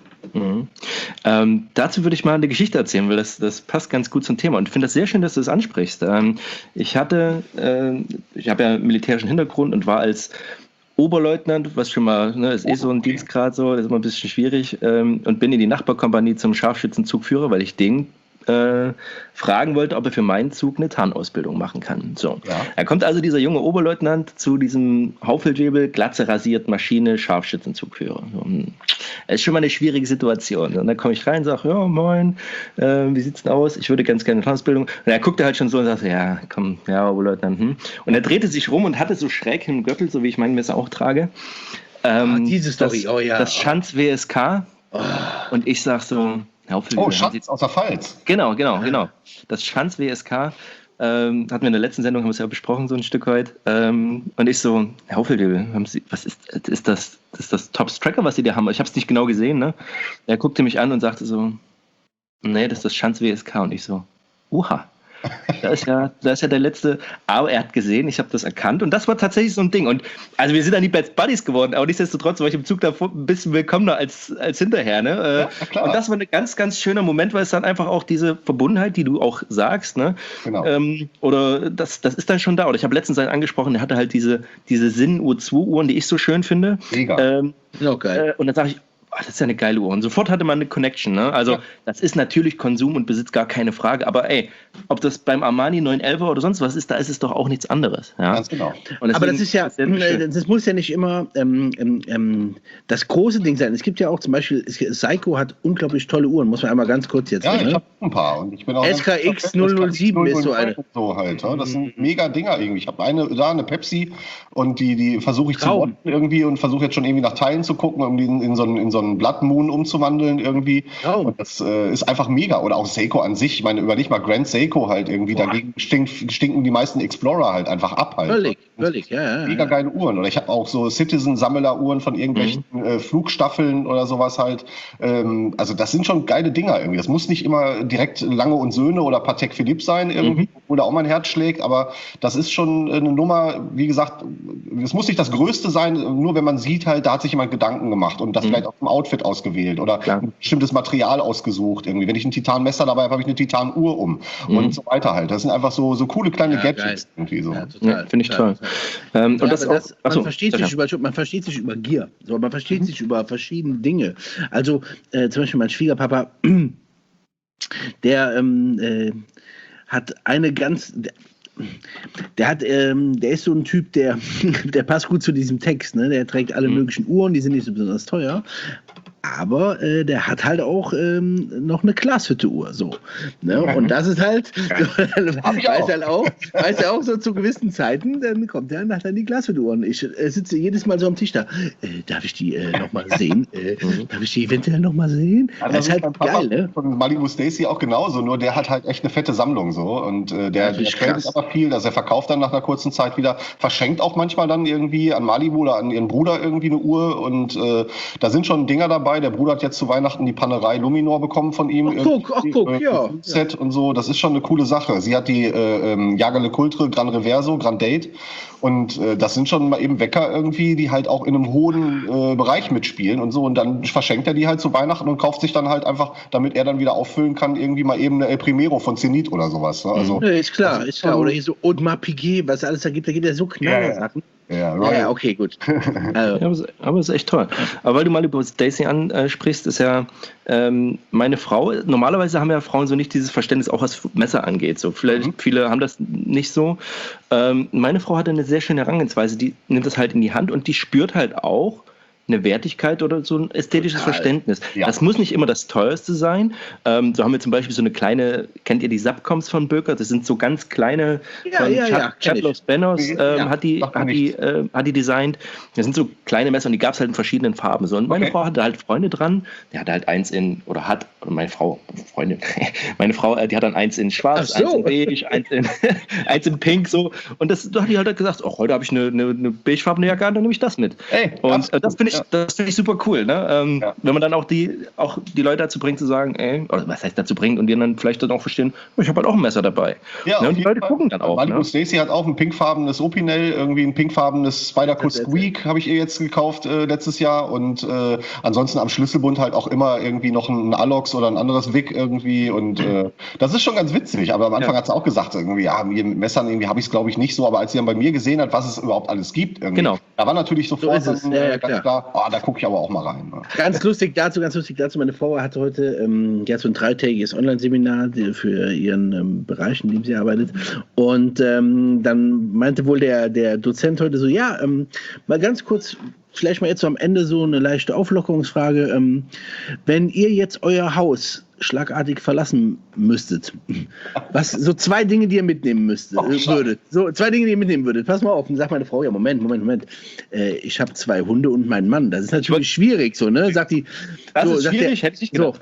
Dazu würde ich mal eine Geschichte erzählen, weil das passt ganz gut zum Thema und ich finde das sehr schön, dass du das ansprichst. Ich habe ja militärischen Hintergrund und war als Oberleutnant, was schon mal, ne, ist so ein Dienstgrad so, das ist immer ein bisschen schwierig, und bin in die Nachbarkompanie zum Scharfschützenzugführer, weil ich den fragen wollte, ob er für meinen Zug eine Tarnausbildung machen kann. So. Ja. Da kommt also dieser junge Oberleutnant zu diesem Haufeldwebel, Glatze rasiert, Maschine, Scharfschützenzugführer. Das ist schon mal eine schwierige Situation. Und dann komme ich rein und sage, ja, moin, wie sieht's denn aus? Ich würde ganz gerne eine Tarnausbildung. Und er guckte halt schon so und sagte, ja, komm, ja, Oberleutnant. Und er drehte sich rum und hatte so schräg im Gürtel, so wie ich mein Messer auch trage. Diese Story, das Schanz WSK. Und ich sag so, Schatz aus der Pfalz. Genau. Das Schanz WSK hatten wir in der letzten Sendung, haben wir es ja besprochen, so ein Stück weit. Und ich so, Herr Haufeldwebel, was ist das Tops-Tracker, was Sie da haben? Ich habe es nicht genau gesehen, ne? Er guckte mich an und sagte so, nee, das ist das Schanz WSK. Und ich so, da ist ja der letzte, aber er hat gesehen, ich habe das erkannt und das war tatsächlich so ein Ding. Und also wir sind dann die Best Buddies geworden, aber nichtsdestotrotz war ich im Zug da ein bisschen willkommener als hinterher. Ne? Ja, klar. Und das war ein ganz, ganz schöner Moment, weil es dann einfach auch diese Verbundenheit, die du auch sagst, ne? Genau. Oder das ist dann schon da. Oder ich habe letztens einen angesprochen, der hatte halt diese Sinn-Uhr 2 Uhren, die ich so schön finde. Mega. Okay. Und dann sage ich, das ist ja eine geile Uhr. Und sofort hatte man eine Connection. Ne? Also das ist natürlich Konsum und Besitz, gar keine Frage. Aber ey, ob das beim Armani 911er oder sonst was ist, da ist es doch auch nichts anderes. Ja? Ganz genau. Und deswegen, aber das ist ja, das muss ja nicht immer das große Ding sein. Es gibt ja auch zum Beispiel, Seiko hat unglaublich tolle Uhren, muss man einmal ganz kurz jetzt sagen. Ja, ich habe ein paar. Und ich bin auch SKX 007 ist so eine. So halt, das sind mega Dinger irgendwie. Ich habe eine Pepsi und die versuche ich zu botten irgendwie und versuche jetzt schon irgendwie nach Teilen zu gucken, um die in so einen Blood Moon umzuwandeln irgendwie. Und das ist einfach mega. Oder auch Seiko an sich. Ich meine, überleg mal, Grand Seiko halt irgendwie. Dagegen stinken die meisten Explorer halt einfach ab halt. Völlig, ja. Mega geile Uhren. Oder ich habe auch so Citizen-Sammler-Uhren von irgendwelchen Flugstaffeln oder sowas halt. Also das sind schon geile Dinger irgendwie. Das muss nicht immer direkt Lange und Söhne oder Patek Philippe sein irgendwie, wo da auch mein Herz schlägt. Aber das ist schon eine Nummer, wie gesagt, es muss nicht das Größte sein, nur wenn man sieht halt, da hat sich jemand Gedanken gemacht und das vielleicht auch im Outfit ausgewählt oder ein bestimmtes Material ausgesucht irgendwie. Wenn ich ein Titanmesser dabei habe, habe ich eine Titanuhr um und so weiter halt. Das sind einfach so coole kleine Gadgets irgendwie so. Ja, finde ich toll. Und man versteht sich über Gier. So, man versteht sich über verschiedene Dinge. Also zum Beispiel mein Schwiegerpapa, der hat eine ganz... Der ist so ein Typ, der passt gut zu diesem Text, ne? Der trägt alle möglichen Uhren, die sind nicht so besonders teuer. aber der hat halt auch noch eine Glashütte-Uhr, so. Ne? Und das ist halt, weiß er auch so zu gewissen Zeiten, dann kommt er nach die Glashütte-Uhr. Und ich sitze jedes Mal so am Tisch da. Darf ich die nochmal sehen? Darf ich die eventuell nochmal sehen? Also das ist halt geil, ne? Von Malibu Stacy auch genauso, nur der hat halt echt eine fette Sammlung so. Und der tradet aber viel, also er verkauft dann nach einer kurzen Zeit wieder, verschenkt auch manchmal dann irgendwie an Malibu oder an ihren Bruder irgendwie eine Uhr. Und da sind schon Dinger dabei. Der Bruder hat jetzt zu Weihnachten die Panerei Luminor bekommen von ihm. Guck, ja. Set und so, das ist schon eine coole Sache. Sie hat die Jager LeCoultre Gran Reverso, Gran Date. Und das sind schon mal eben Wecker irgendwie, die halt auch in einem hohen Bereich mitspielen und so. Und dann verschenkt er die halt zu Weihnachten und kauft sich dann halt einfach, damit er dann wieder auffüllen kann, irgendwie mal eben eine El Primero von Zenit oder sowas. Ne? Also, ist klar. Oder hier so Audemars Piguet, was alles da gibt ja so Knallersachen. Ja, okay, gut. Also. Ja, aber es ist echt toll. Aber weil du Malibu Stacy ansprichst, ist ja meine Frau, normalerweise haben ja Frauen so nicht dieses Verständnis, auch was Messer angeht. So, vielleicht viele haben das nicht so. Meine Frau hatte eine sehr schöne Herangehensweise, die nimmt das halt in die Hand und die spürt halt auch eine Wertigkeit oder so ein ästhetisches Verständnis. Ja. Das muss nicht immer das teuerste sein. So haben wir zum Beispiel so eine kleine, kennt ihr die Subcoms von Böker? Das sind so ganz kleine, Chad Los Benos hat die designt. Das sind so kleine Messer und die gab es halt in verschiedenen Farben. So, und meine Frau hatte halt Freunde dran, die hatte halt eins die hat dann eins in schwarz, eins in beige, eins in pink, so. Und da hat die halt gesagt, heute habe ich eine beigefarbene Jacke an, dann nehme ich das mit. Und das finde ich super cool, ne? Wenn man dann auch die Leute dazu bringt zu sagen, oder was heißt dazu bringt und die dann vielleicht dann auch verstehen, ich habe halt auch ein Messer dabei. Ja, ne? Und die Leute gucken dann auch. Malibu Stacy hat auch ein pinkfarbenes Opinel, irgendwie ein pinkfarbenes Spyderco Squeak habe ich ihr jetzt gekauft letztes Jahr und ansonsten am Schlüsselbund halt auch immer irgendwie noch ein Alox oder ein anderes Wick irgendwie und das ist schon ganz witzig, aber am Anfang hat sie auch gesagt, irgendwie, mit Messern irgendwie habe ich es glaube ich nicht so, aber als sie dann bei mir gesehen hat, was es überhaupt alles gibt, irgendwie, da war natürlich sofort ganz klar, da gucke ich aber auch mal rein. Ne? Ganz lustig dazu, meine Frau hatte heute, die hat so ein 3-tägiges Online-Seminar für ihren Bereich, in dem sie arbeitet und dann meinte wohl der Dozent heute so, mal ganz kurz, vielleicht mal jetzt so am Ende so eine leichte Auflockerungsfrage, wenn ihr jetzt euer Haus schlagartig verlassen müsstet. Was, so 2 Dinge, die ihr mitnehmen würdet. So 2 Dinge, die ihr mitnehmen würdet. Pass mal auf. Und sagt meine Frau, Moment. Ich habe 2 Hunde und meinen Mann. Das ist natürlich schwierig, so, ne? Sagt die. Das ist schwierig, hätte ich gedacht.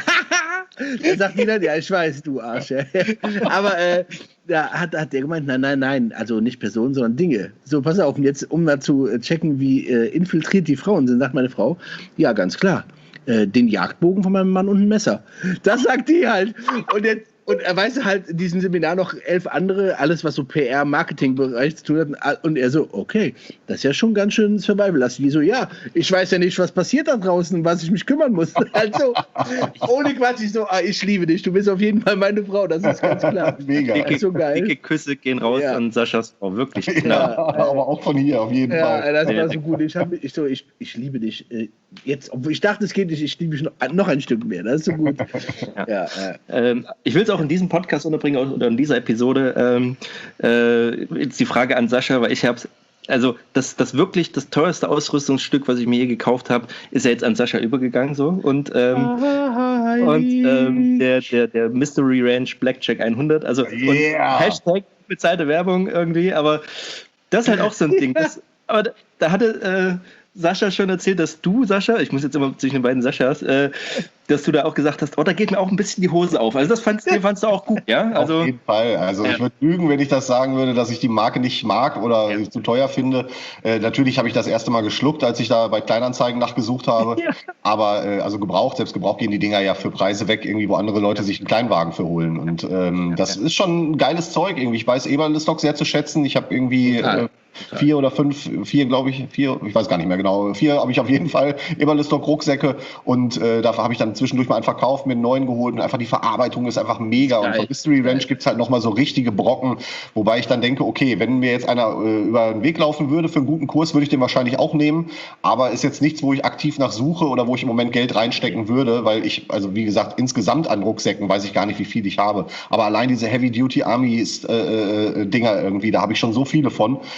Dann sagt die dann, ich weiß, du Arsch. Aber da hat der gemeint, nein, also nicht Personen, sondern Dinge. So, pass auf. Und jetzt, um mal zu checken, wie infiltriert die Frauen sind, sagt meine Frau, ja, ganz klar. Den Jagdbogen von meinem Mann und ein Messer. Das sagt die halt. Und er weiß halt in diesem Seminar noch 11 andere, alles was so PR-Marketing-Bereich zu tun hat. Und er so, okay, das ist ja schon ganz schön survival-lastig. Die so, ich weiß ja nicht, was passiert da draußen, was ich mich kümmern muss. Also, ohne Quatsch, ich so, ich liebe dich, du bist auf jeden Fall meine Frau, das ist ganz klar. Mega. Das ist so geil. Dicke Küsse gehen raus an Saschas Frau, wirklich. Aber auch von hier, auf jeden Fall. Ja, das war so gut. Ich liebe dich. Jetzt, obwohl ich dachte, es geht nicht, ich liebe dich noch ein Stück mehr. Das ist so gut. Ich will es auch in diesem Podcast unterbringen oder in dieser Episode. Jetzt die Frage an Sascha, weil ich habe also das wirklich das teuerste Ausrüstungsstück, was ich mir je gekauft habe, ist ja jetzt an Sascha übergegangen so und der Mystery Ranch Blackjack 100, also und Hashtag bezahlte Werbung irgendwie, aber das ist halt auch so ein Ding. Aber da hatte Sascha schon erzählt, dass du, Sascha, ich muss jetzt immer zwischen den beiden Saschas, dass du da auch gesagt hast, da geht mir auch ein bisschen die Hose auf. Also das fandst du auch gut, ja? Also, auf jeden Fall. Also ich würde lügen, wenn ich das sagen würde, dass ich die Marke nicht mag oder zu teuer finde. Natürlich habe ich das erste Mal geschluckt, als ich da bei Kleinanzeigen nachgesucht habe. Ja. Aber also selbst gebraucht gehen die Dinger ja für Preise weg, irgendwie, wo andere Leute sich einen Kleinwagen für holen. Und das ist schon ein geiles Zeug irgendwie. Ich weiß Eberle-Stock sehr zu schätzen. Ich habe irgendwie 4 oder 5, glaube ich, 4, ich weiß gar nicht mehr genau, 4 habe ich auf jeden Fall Eberle-Stock-Rucksäcke und dafür habe ich dann zwischendurch mal einen verkauft, mir einen neuen geholt und einfach die Verarbeitung ist einfach mega. Und von Mystery Ranch gibt es halt nochmal so richtige Brocken, wobei ich dann denke, okay, wenn mir jetzt einer über den Weg laufen würde für einen guten Kurs, würde ich den wahrscheinlich auch nehmen, aber ist jetzt nichts, wo ich aktiv nach suche oder wo ich im Moment Geld reinstecken würde, weil ich, also wie gesagt, insgesamt an Rucksäcken weiß ich gar nicht, wie viel ich habe, aber allein diese Heavy-Duty-Army-Dinger irgendwie, da habe ich schon so viele von, dass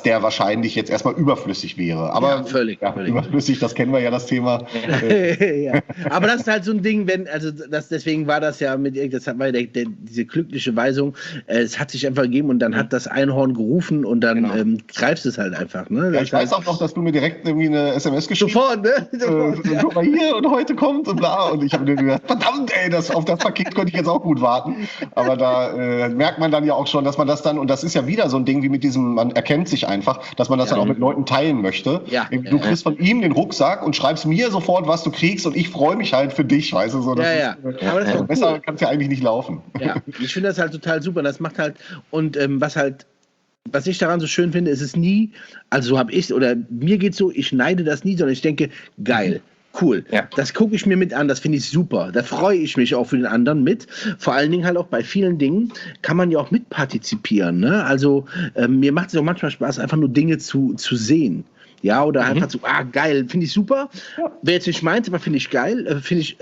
der wahrscheinlich jetzt erstmal überflüssig wäre. Aber Ja, völlig. überflüssig, das kennen wir ja, das Thema. Ja. Aber das ist halt so ein Ding, deswegen war das ja das war ja diese glückliche Weisung, es hat sich einfach gegeben und dann hat das Einhorn gerufen und dann greifst es halt einfach. Ne? Ja, ich weiß auch noch, dass du mir direkt irgendwie eine SMS geschrieben hast. Sofort, ne? Guck mal hier und heute kommt und bla. Und ich habe mir gedacht, verdammt, ey, auf das Paket könnte ich jetzt auch gut warten. Aber da merkt man dann ja auch schon, dass man das dann, und das ist ja wieder so ein Ding wie mit diesem, man erkennt sich einfach, dass man das dann auch mit Leuten teilen möchte. Ja. Du kriegst von ihm den Rucksack und schreibst mir sofort, was du kriegst und ich freue mich halt für dich, weißt du, so. Das ist, aber das ist besser kann es ja eigentlich nicht laufen. Ja, ich finde das halt total super. Das macht halt, und was ich daran so schön finde, ist es nie, also so habe ich, oder mir geht's so, ich neide das nie, sondern ich denke, geil. Cool, das gucke ich mir mit an, das finde ich super. Da freue ich mich auch für den anderen mit. Vor allen Dingen halt auch bei vielen Dingen kann man ja auch mitpartizipieren. Ne? Also mir macht es auch manchmal Spaß, einfach nur Dinge zu sehen. Ja, oder einfach so, geil, finde ich super. Ja. Wer jetzt nicht meint, aber finde ich geil.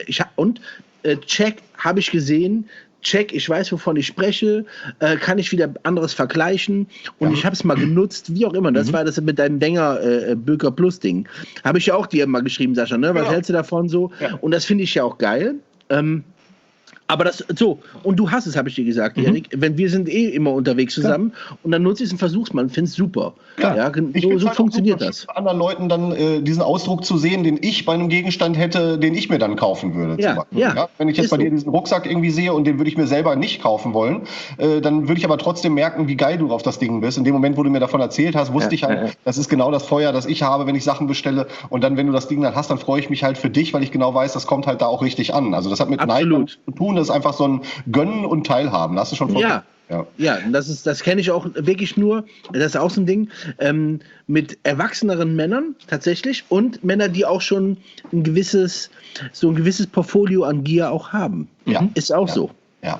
Check, habe ich gesehen. Check, ich weiß, wovon ich spreche, kann ich wieder anderes vergleichen und ich habe es mal genutzt, wie auch immer. Das war das mit deinem Böker Plus Ding. Habe ich ja auch dir mal geschrieben, Sascha, ne? Was hältst du davon so? Ja. Und das finde ich ja auch geil. Aber das so, und du hast es, habe ich dir gesagt, Erik, wenn wir sind immer unterwegs zusammen und dann nutze ich es und versuch's mal und finde es super. Klar. Ja, so halt funktioniert das. Anderen Leuten dann diesen Ausdruck zu sehen, den ich bei einem Gegenstand hätte, den ich mir dann kaufen würde. Ja. Wenn ich jetzt bei dir diesen Rucksack irgendwie sehe und den würde ich mir selber nicht kaufen wollen, dann würde ich aber trotzdem merken, wie geil du auf das Ding bist. In dem Moment, wo du mir davon erzählt hast, wusste ich halt, das ist genau das Feuer, das ich habe, wenn ich Sachen bestelle. Und dann, wenn du das Ding dann hast, dann freue ich mich halt für dich, weil ich genau weiß, das kommt halt da auch richtig an. Also das hat mit Neid zu tun, das ist einfach so ein Gönnen und Teilhaben. Da hast du schon vollkommen. Ja, das kenne ich auch wirklich nur, das ist auch so ein Ding, mit erwachseneren Männern tatsächlich und Männern, die auch schon ein gewisses Portfolio an Gier auch haben. Ja. Ist auch so. Ja,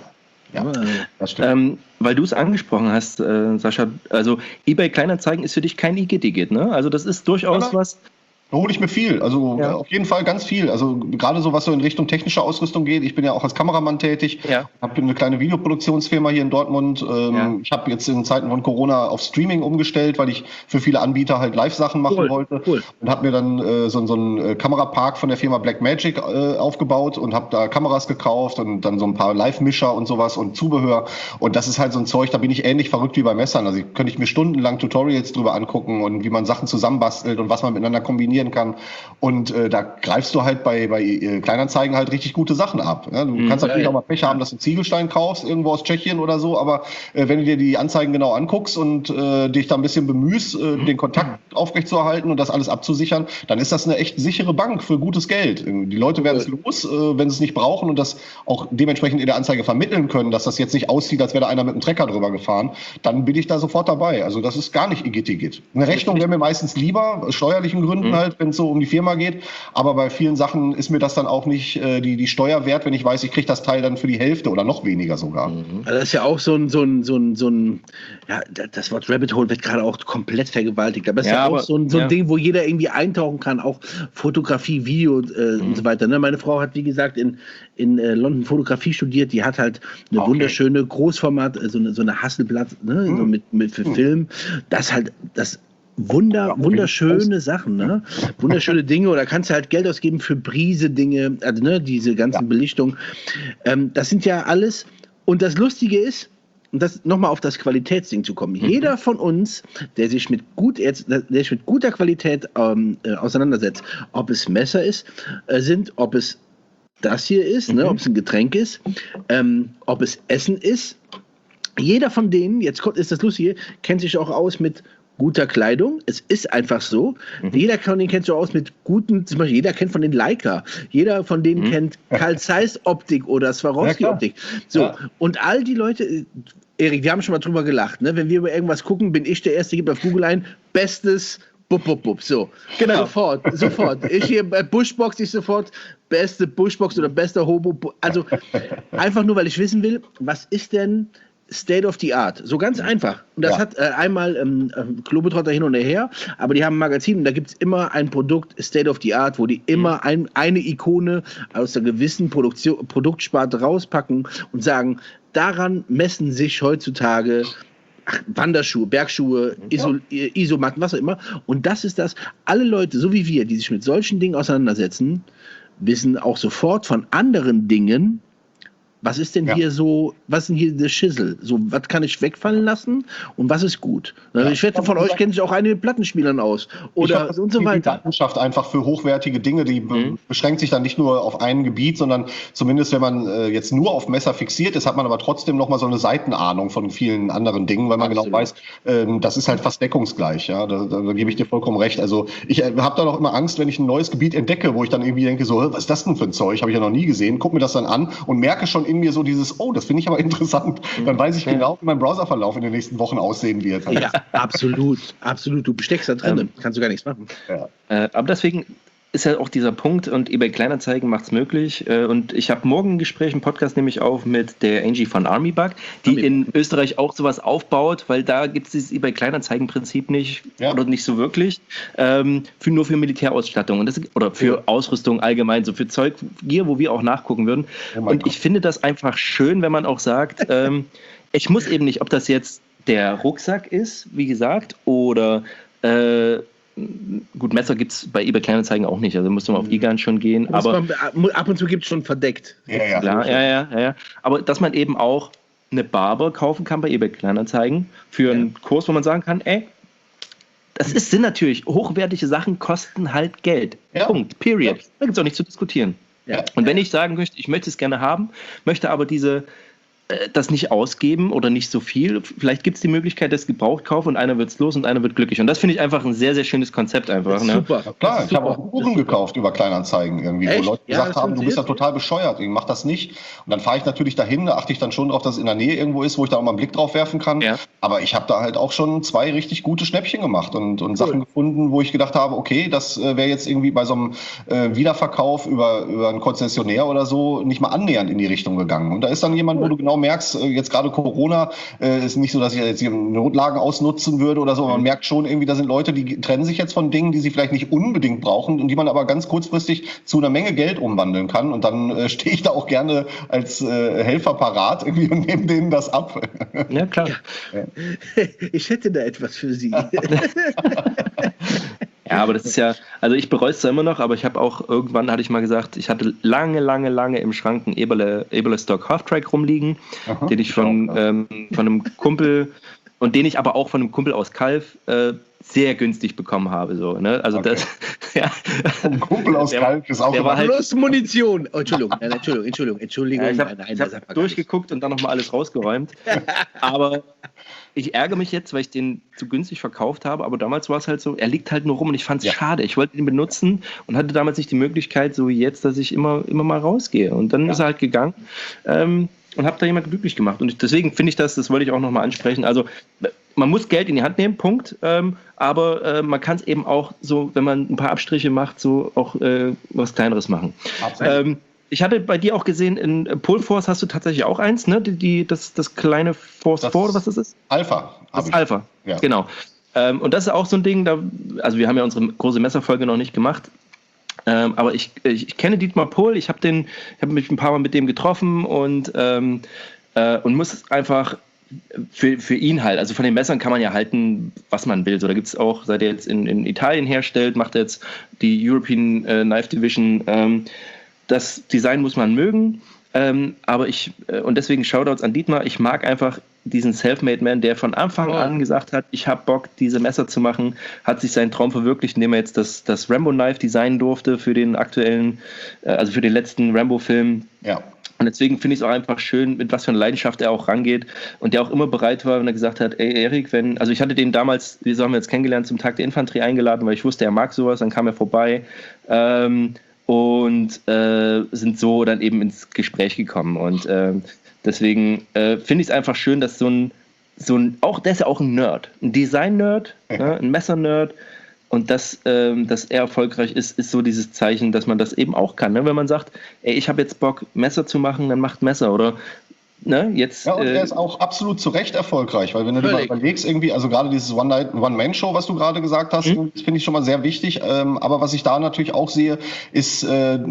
das stimmt. Weil du es angesprochen hast, Sascha, also eBay Kleinanzeigen ist für dich kein Igitt, ne? Also das ist durchaus was. Da hole ich mir viel, also auf jeden Fall ganz viel. Also gerade so, was so in Richtung technische Ausrüstung geht. Ich bin ja auch als Kameramann tätig, habe eine kleine Videoproduktionsfirma hier in Dortmund. Ich habe jetzt in Zeiten von Corona auf Streaming umgestellt, weil ich für viele Anbieter halt Live-Sachen machen wollte. Cool. Und habe mir dann so einen Kamerapark von der Firma Blackmagic aufgebaut und habe da Kameras gekauft und dann so ein paar Live-Mischer und sowas und Zubehör. Und das ist halt so ein Zeug, da bin ich ähnlich verrückt wie bei Messern. Also könnte ich mir stundenlang Tutorials drüber angucken und wie man Sachen zusammenbastelt und was man miteinander kombinieren kann. Und da greifst du halt bei Kleinanzeigen halt richtig gute Sachen ab. Ja? Du kannst natürlich auch mal Pech haben, dass du Ziegelstein kaufst, irgendwo aus Tschechien oder so, aber wenn du dir die Anzeigen genau anguckst und dich da ein bisschen bemühst, den Kontakt aufrechtzuerhalten und das alles abzusichern, dann ist das eine echt sichere Bank für gutes Geld. Die Leute werden es los, wenn sie es nicht brauchen und das auch dementsprechend in der Anzeige vermitteln können, dass das jetzt nicht aussieht, als wäre da einer mit einem Trecker drüber gefahren, dann bin ich da sofort dabei. Also das ist gar nicht Igitt. Eine Rechnung wäre mir meistens lieber, aus steuerlichen Gründen halt, wenn es so um die Firma geht. Aber bei vielen Sachen ist mir das dann auch nicht die Steuer wert, wenn ich weiß, ich kriege das Teil dann für die Hälfte oder noch weniger sogar. Also das ist ja auch so ein das Wort Rabbit Hole wird gerade auch komplett vergewaltigt. Aber es ist ja auch so ein Ding, wo jeder irgendwie eintauchen kann, auch Fotografie, Video und so weiter. Ne? Meine Frau hat, wie gesagt, in London Fotografie studiert. Die hat halt eine wunderschöne Großformat, so eine Hasselblatt, ne? So mit für Film. Das halt, das wunderschöne Sachen, ne? Wunderschöne Dinge, oder kannst du halt Geld ausgeben für Brise-Dinge, also ne, diese ganzen Belichtungen. Das sind ja alles, und das Lustige ist, und das nochmal auf das Qualitätsding zu kommen. Jeder von uns, der sich mit guter Qualität auseinandersetzt, ob es Messer sind, ob es das hier ist, ne, ob es ein Getränk ist, ob es Essen ist. Jeder von denen, jetzt ist das Lustige, kennt sich auch aus mit guter Kleidung. Es ist einfach so. Jeder von denen kennt sich aus mit guten, zum Beispiel jeder kennt von den Leica. Jeder von denen kennt Carl Zeiss Optik oder Swarovski Optik. So. Und all die Leute, Erik, wir haben schon mal drüber gelacht, ne? Wenn wir über irgendwas gucken, bin ich der Erste, gibt auf Google ein, bestes so. Genau. Sofort. Ich hier bei Bushbox, ich sofort beste Bushbox oder bester Hobo. Also einfach nur, weil ich wissen will, was ist denn State of the Art. So ganz einfach. Und das hat einmal Globetrotter hin und her, aber die haben ein Magazin und da gibt es immer ein Produkt State of the Art, wo die immer eine Ikone aus einer gewissen Produktsparte rauspacken und sagen, daran messen sich heutzutage Wanderschuhe, Bergschuhe, Isomatten, was auch immer. Und das ist das, alle Leute, so wie wir, die sich mit solchen Dingen auseinandersetzen, wissen auch sofort von anderen Dingen, was ist denn hier so, was ist denn hier der Schissel? So, was kann ich wegfallen lassen und was ist gut? Ich wette, von euch kennen sich auch einige Plattenspielern aus. Oder und so weiter. Die Datenschafft einfach für hochwertige Dinge, die beschränkt sich dann nicht nur auf ein Gebiet, sondern zumindest, wenn man jetzt nur auf Messer fixiert ist, hat man aber trotzdem nochmal so eine Seitenahnung von vielen anderen Dingen, weil man genau weiß, das ist halt fast deckungsgleich. Ja? Da gebe ich dir vollkommen recht. Also ich habe da noch immer Angst, wenn ich ein neues Gebiet entdecke, wo ich dann irgendwie denke, so, was ist das denn für ein Zeug? Habe ich ja noch nie gesehen. Guck mir das dann an und merke schon in mir so dieses, das finde ich aber interessant. Dann weiß ich genau, wie mein Browserverlauf in den nächsten Wochen aussehen wird. Ja, absolut. Du besteckst da drin, kannst du gar nichts machen. Ja. Aber deswegen ist ja auch dieser Punkt und eBay Kleinanzeigen macht es möglich. Und ich habe morgen ein Gespräch, einen Podcast nehme ich auf mit der Angie von Armybug, die in Österreich auch sowas aufbaut, weil da gibt es dieses eBay Kleinanzeigen-Prinzip nicht oder nicht so wirklich. Nur für Militärausstattung oder für Ausrüstung allgemein, so für Zeug, Gear, wo wir auch nachgucken würden. Und ich finde das einfach schön, wenn man auch sagt, ich muss eben nicht, ob das jetzt der Rucksack ist, wie gesagt, oder gut, Messer gibt es bei eBay Kleinanzeigen auch nicht, also musste man auf eGain schon gehen. Aber ab und zu gibt es schon verdeckt. Ja. Aber dass man eben auch eine Barber kaufen kann bei eBay Kleinanzeigen für einen Kurs, wo man sagen kann, sind natürlich hochwertige Sachen, kosten halt Geld. Punkt, period. Da gibt es auch nichts zu diskutieren. Ja. Und wenn ich sagen möchte, ich möchte es gerne haben, möchte aber das nicht ausgeben oder nicht so viel. Vielleicht gibt es die Möglichkeit, dass gebraucht kaufen und einer wird es los und einer wird glücklich. Und das finde ich einfach ein sehr, sehr schönes Konzept einfach. Super. Klar, ich habe auch Uhren gekauft über Kleinanzeigen irgendwie, wo Leute gesagt haben, du bist ja total bescheuert, mach das nicht. Und dann fahre ich natürlich dahin, da achte ich dann schon drauf, dass es in der Nähe irgendwo ist, wo ich da auch mal einen Blick drauf werfen kann. Ja. Aber ich habe da halt auch schon 2 richtig gute Schnäppchen gemacht und Sachen gefunden, wo ich gedacht habe, okay, das wäre jetzt irgendwie bei so einem Wiederverkauf über einen Konzessionär oder so nicht mal annähernd in die Richtung gegangen. Und da ist dann jemand, wo du genau merkst, jetzt gerade Corona, ist nicht so, dass ich jetzt hier Notlagen ausnutzen würde oder so, man merkt schon irgendwie, da sind Leute, die trennen sich jetzt von Dingen, die sie vielleicht nicht unbedingt brauchen und die man aber ganz kurzfristig zu einer Menge Geld umwandeln kann und dann stehe ich da auch gerne als Helfer parat irgendwie und nehme denen das ab. Ja, klar. Ja. Ich hätte da etwas für Sie. Ja, aber das ist ja, also ich bereue es zwar immer noch, aber ich habe auch, irgendwann hatte ich mal gesagt, ich hatte lange im Schrank einen Eberle Stock Half-Track rumliegen, den ich von einem Kumpel und den ich aber auch von einem Kumpel aus Calw sehr günstig bekommen habe. So, ne? Also das, Ein Kumpel aus Calw ist auch immer plus Munition. Oh, Entschuldigung. Ja, ich habe durchgeguckt und dann nochmal alles rausgeräumt. Aber ich ärgere mich jetzt, weil ich den zu günstig verkauft habe, aber damals war es halt so, er liegt halt nur rum und ich fand es schade. Ich wollte ihn benutzen und hatte damals nicht die Möglichkeit, so wie jetzt, dass ich immer mal rausgehe. Und dann ist er halt gegangen und habe da jemand glücklich gemacht. Und deswegen finde ich das wollte ich auch nochmal ansprechen. Also man muss Geld in die Hand nehmen, Punkt. Aber man kann es eben auch so, wenn man ein paar Abstriche macht, so auch was Kleineres machen. Ich hatte bei dir auch gesehen, in Polforce hast du tatsächlich auch eins, ne? Das kleine Force 4, oder was das ist? Alpha. Das ist Alpha, genau. Und das ist auch so ein Ding, also wir haben ja unsere große Messerfolge noch nicht gemacht, aber ich kenne Dietmar Pohl, ich habe mich ein paar Mal mit dem getroffen und muss einfach für ihn halt, also von den Messern kann man ja halten, was man will. So, da gibt es auch, seit er jetzt in Italien herstellt, macht er jetzt die European Knife Division. Das Design muss man mögen, aber und deswegen Shoutouts an Dietmar, ich mag einfach diesen Selfmade-Man, der von Anfang an gesagt hat, ich habe Bock, diese Messer zu machen, hat sich seinen Traum verwirklicht, indem er jetzt das Rambo-Knife designen durfte für den aktuellen, also für den letzten Rambo-Film. Ja. Und deswegen finde ich es auch einfach schön, mit was für einer Leidenschaft er auch rangeht und der auch immer bereit war, wenn er gesagt hat, ey Erik, also ich hatte den damals, wie haben wir jetzt kennengelernt, zum Tag der Infanterie eingeladen, weil ich wusste, er mag sowas, dann kam er vorbei und sind so dann eben ins Gespräch gekommen und deswegen finde ich es einfach schön, dass so ein auch, der ist ja auch ein Nerd, ein Design-Nerd, ne, ein Messer-Nerd. Und dass er erfolgreich ist so dieses Zeichen, dass man das eben auch kann. Ne? Wenn man sagt, ey, ich habe jetzt Bock, Messer zu machen, dann macht Messer. Oder ne, jetzt. Ja, und er ist auch absolut zu Recht erfolgreich, weil wenn du dir mal überlegst, irgendwie, also gerade dieses One-Man-Show, was du gerade gesagt hast, das finde ich schon mal sehr wichtig. Aber was ich da natürlich auch sehe, ist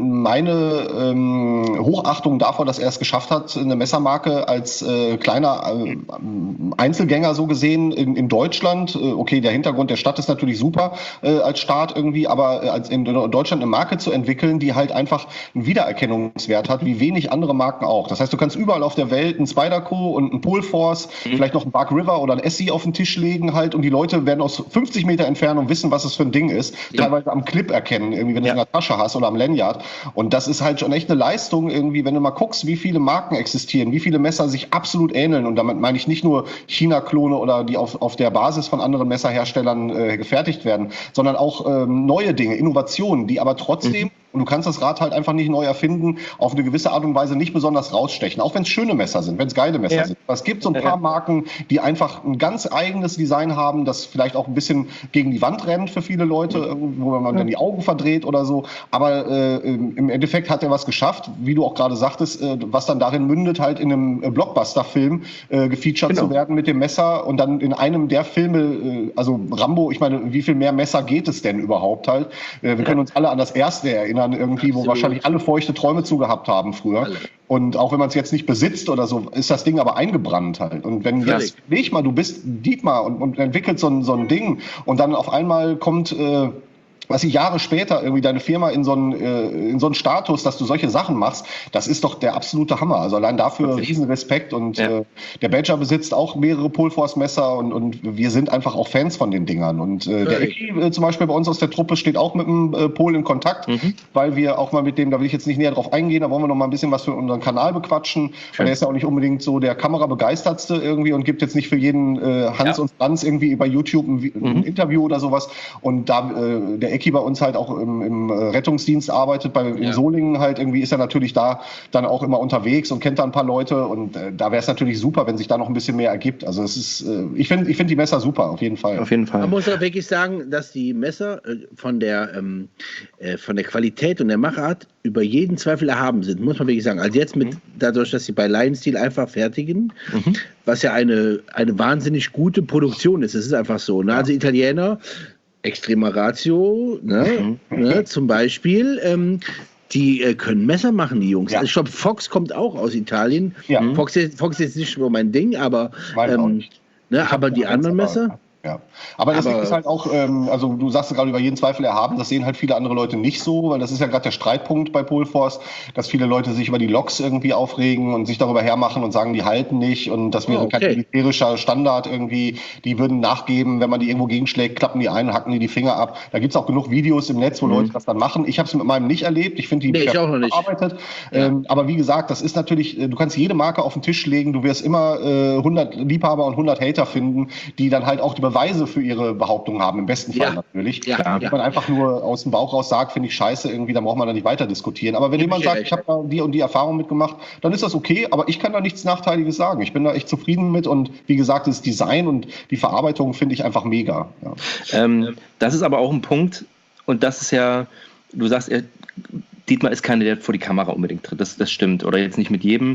meine Hochachtung davor, dass er es geschafft hat, eine Messermarke als kleiner Einzelgänger so gesehen in Deutschland. Okay, der Hintergrund der Stadt ist natürlich super als Staat irgendwie, aber als in Deutschland eine Marke zu entwickeln, die halt einfach einen Wiedererkennungswert hat, wie wenig andere Marken auch. Das heißt, du kannst überall auf der Welt ein Spyderco und ein Polforce, vielleicht noch ein Buck River oder ein Essie auf den Tisch legen halt und die Leute werden aus 50 Meter Entfernung wissen, was es für ein Ding ist. Teilweise am Clip erkennen, irgendwie, wenn du es in der Tasche hast oder am Lanyard. Und das ist halt schon echt eine Leistung irgendwie, wenn du mal guckst, wie viele Marken existieren, wie viele Messer sich absolut ähneln. Und damit meine ich nicht nur China-Klone oder die auf der Basis von anderen Messerherstellern gefertigt werden, sondern auch neue Dinge, Innovationen, die aber trotzdem, und du kannst das Rad halt einfach nicht neu erfinden, auf eine gewisse Art und Weise nicht besonders rausstechen, auch wenn es schöne Messer sind, wenn es geile Messer sind. Aber es gibt so ein paar Marken, die einfach ein ganz eigenes Design haben, das vielleicht auch ein bisschen gegen die Wand rennt für viele Leute, wo man dann die Augen verdreht oder so. Aber im Endeffekt hat er was geschafft, wie du auch gerade sagtest, was dann darin mündet, halt in einem Blockbuster-Film gefeatured zu werden mit dem Messer und dann in einem der Filme, also Rambo, ich meine, wie viel mehr Messer geht es denn überhaupt halt? Wir können uns alle an das erste erinnern, irgendwie, wo wahrscheinlich alle feuchte Träume zu gehabt haben früher. Und auch wenn man es jetzt nicht besitzt oder so, ist das Ding aber eingebrannt halt. Und wenn jetzt, leg mal, du bist Dietmar und entwickelst so ein Ding und dann auf einmal kommt was Jahre später irgendwie deine Firma in so einen Status, dass du solche Sachen machst, das ist doch der absolute Hammer. Also allein dafür riesen Respekt und der Badger besitzt auch mehrere Polforce-Messer und wir sind einfach auch Fans von den Dingern. Und der Ecki zum Beispiel bei uns aus der Truppe steht auch mit dem Pol in Kontakt, weil wir auch mal mit dem, da will ich jetzt nicht näher drauf eingehen, da wollen wir noch mal ein bisschen was für unseren Kanal bequatschen. Und er ist ja auch nicht unbedingt so der Kamerabegeistertste irgendwie und gibt jetzt nicht für jeden Hans und Franz irgendwie bei YouTube ein Interview oder sowas. Und da der Ecki bei uns halt auch im Rettungsdienst arbeitet, in Solingen halt irgendwie ist er natürlich da dann auch immer unterwegs und kennt da ein paar Leute und da wäre es natürlich super, wenn sich da noch ein bisschen mehr ergibt. Also es ist, ich finde die Messer super, auf jeden Fall. Auf jeden Fall. Man muss auch wirklich sagen, dass die Messer von der Qualität und der Machart über jeden Zweifel erhaben sind, muss man wirklich sagen. Also jetzt dadurch, dass sie bei Lion Steel einfach fertigen, was ja eine wahnsinnig gute Produktion ist. Das ist einfach so. Ne? Also Italiener, Extrema Ratio, zum Beispiel, die können Messer machen, die Jungs. Also ich glaube, Fox kommt auch aus Italien. Ja. Fox ist jetzt nicht so mein Ding, aber, aber die anderen Messer... Ja, aber das ist halt auch, also du sagst gerade über jeden Zweifel erhaben, das sehen halt viele andere Leute nicht so, weil das ist ja gerade der Streitpunkt bei Polforce, dass viele Leute sich über die Loks irgendwie aufregen und sich darüber hermachen und sagen, die halten nicht und das wäre kein militärischer Standard irgendwie, die würden nachgeben, wenn man die irgendwo gegenschlägt, klappen die ein, hacken die Finger ab. Da gibt's auch genug Videos im Netz, wo Leute das dann machen. Ich habe es mit meinem nicht erlebt, ich finde die verarbeitet. Aber wie gesagt, das ist natürlich, du kannst jede Marke auf den Tisch legen, du wirst immer 100 Liebhaber und 100 Hater finden, die dann halt auch die Beweise für ihre Behauptungen haben, im besten Fall natürlich. Wenn man einfach nur aus dem Bauch raus sagt, finde ich scheiße irgendwie, dann braucht man da nicht weiter diskutieren. Aber wenn jemand sagt, ich habe da die und die Erfahrung mitgemacht, dann ist das okay, aber ich kann da nichts Nachteiliges sagen. Ich bin da echt zufrieden mit und wie gesagt, das Design und die Verarbeitung finde ich einfach mega. Ja. Das ist aber auch ein Punkt und das ist ja, du sagst, Dietmar ist keiner, der vor die Kamera unbedingt tritt, das stimmt, oder jetzt nicht mit jedem,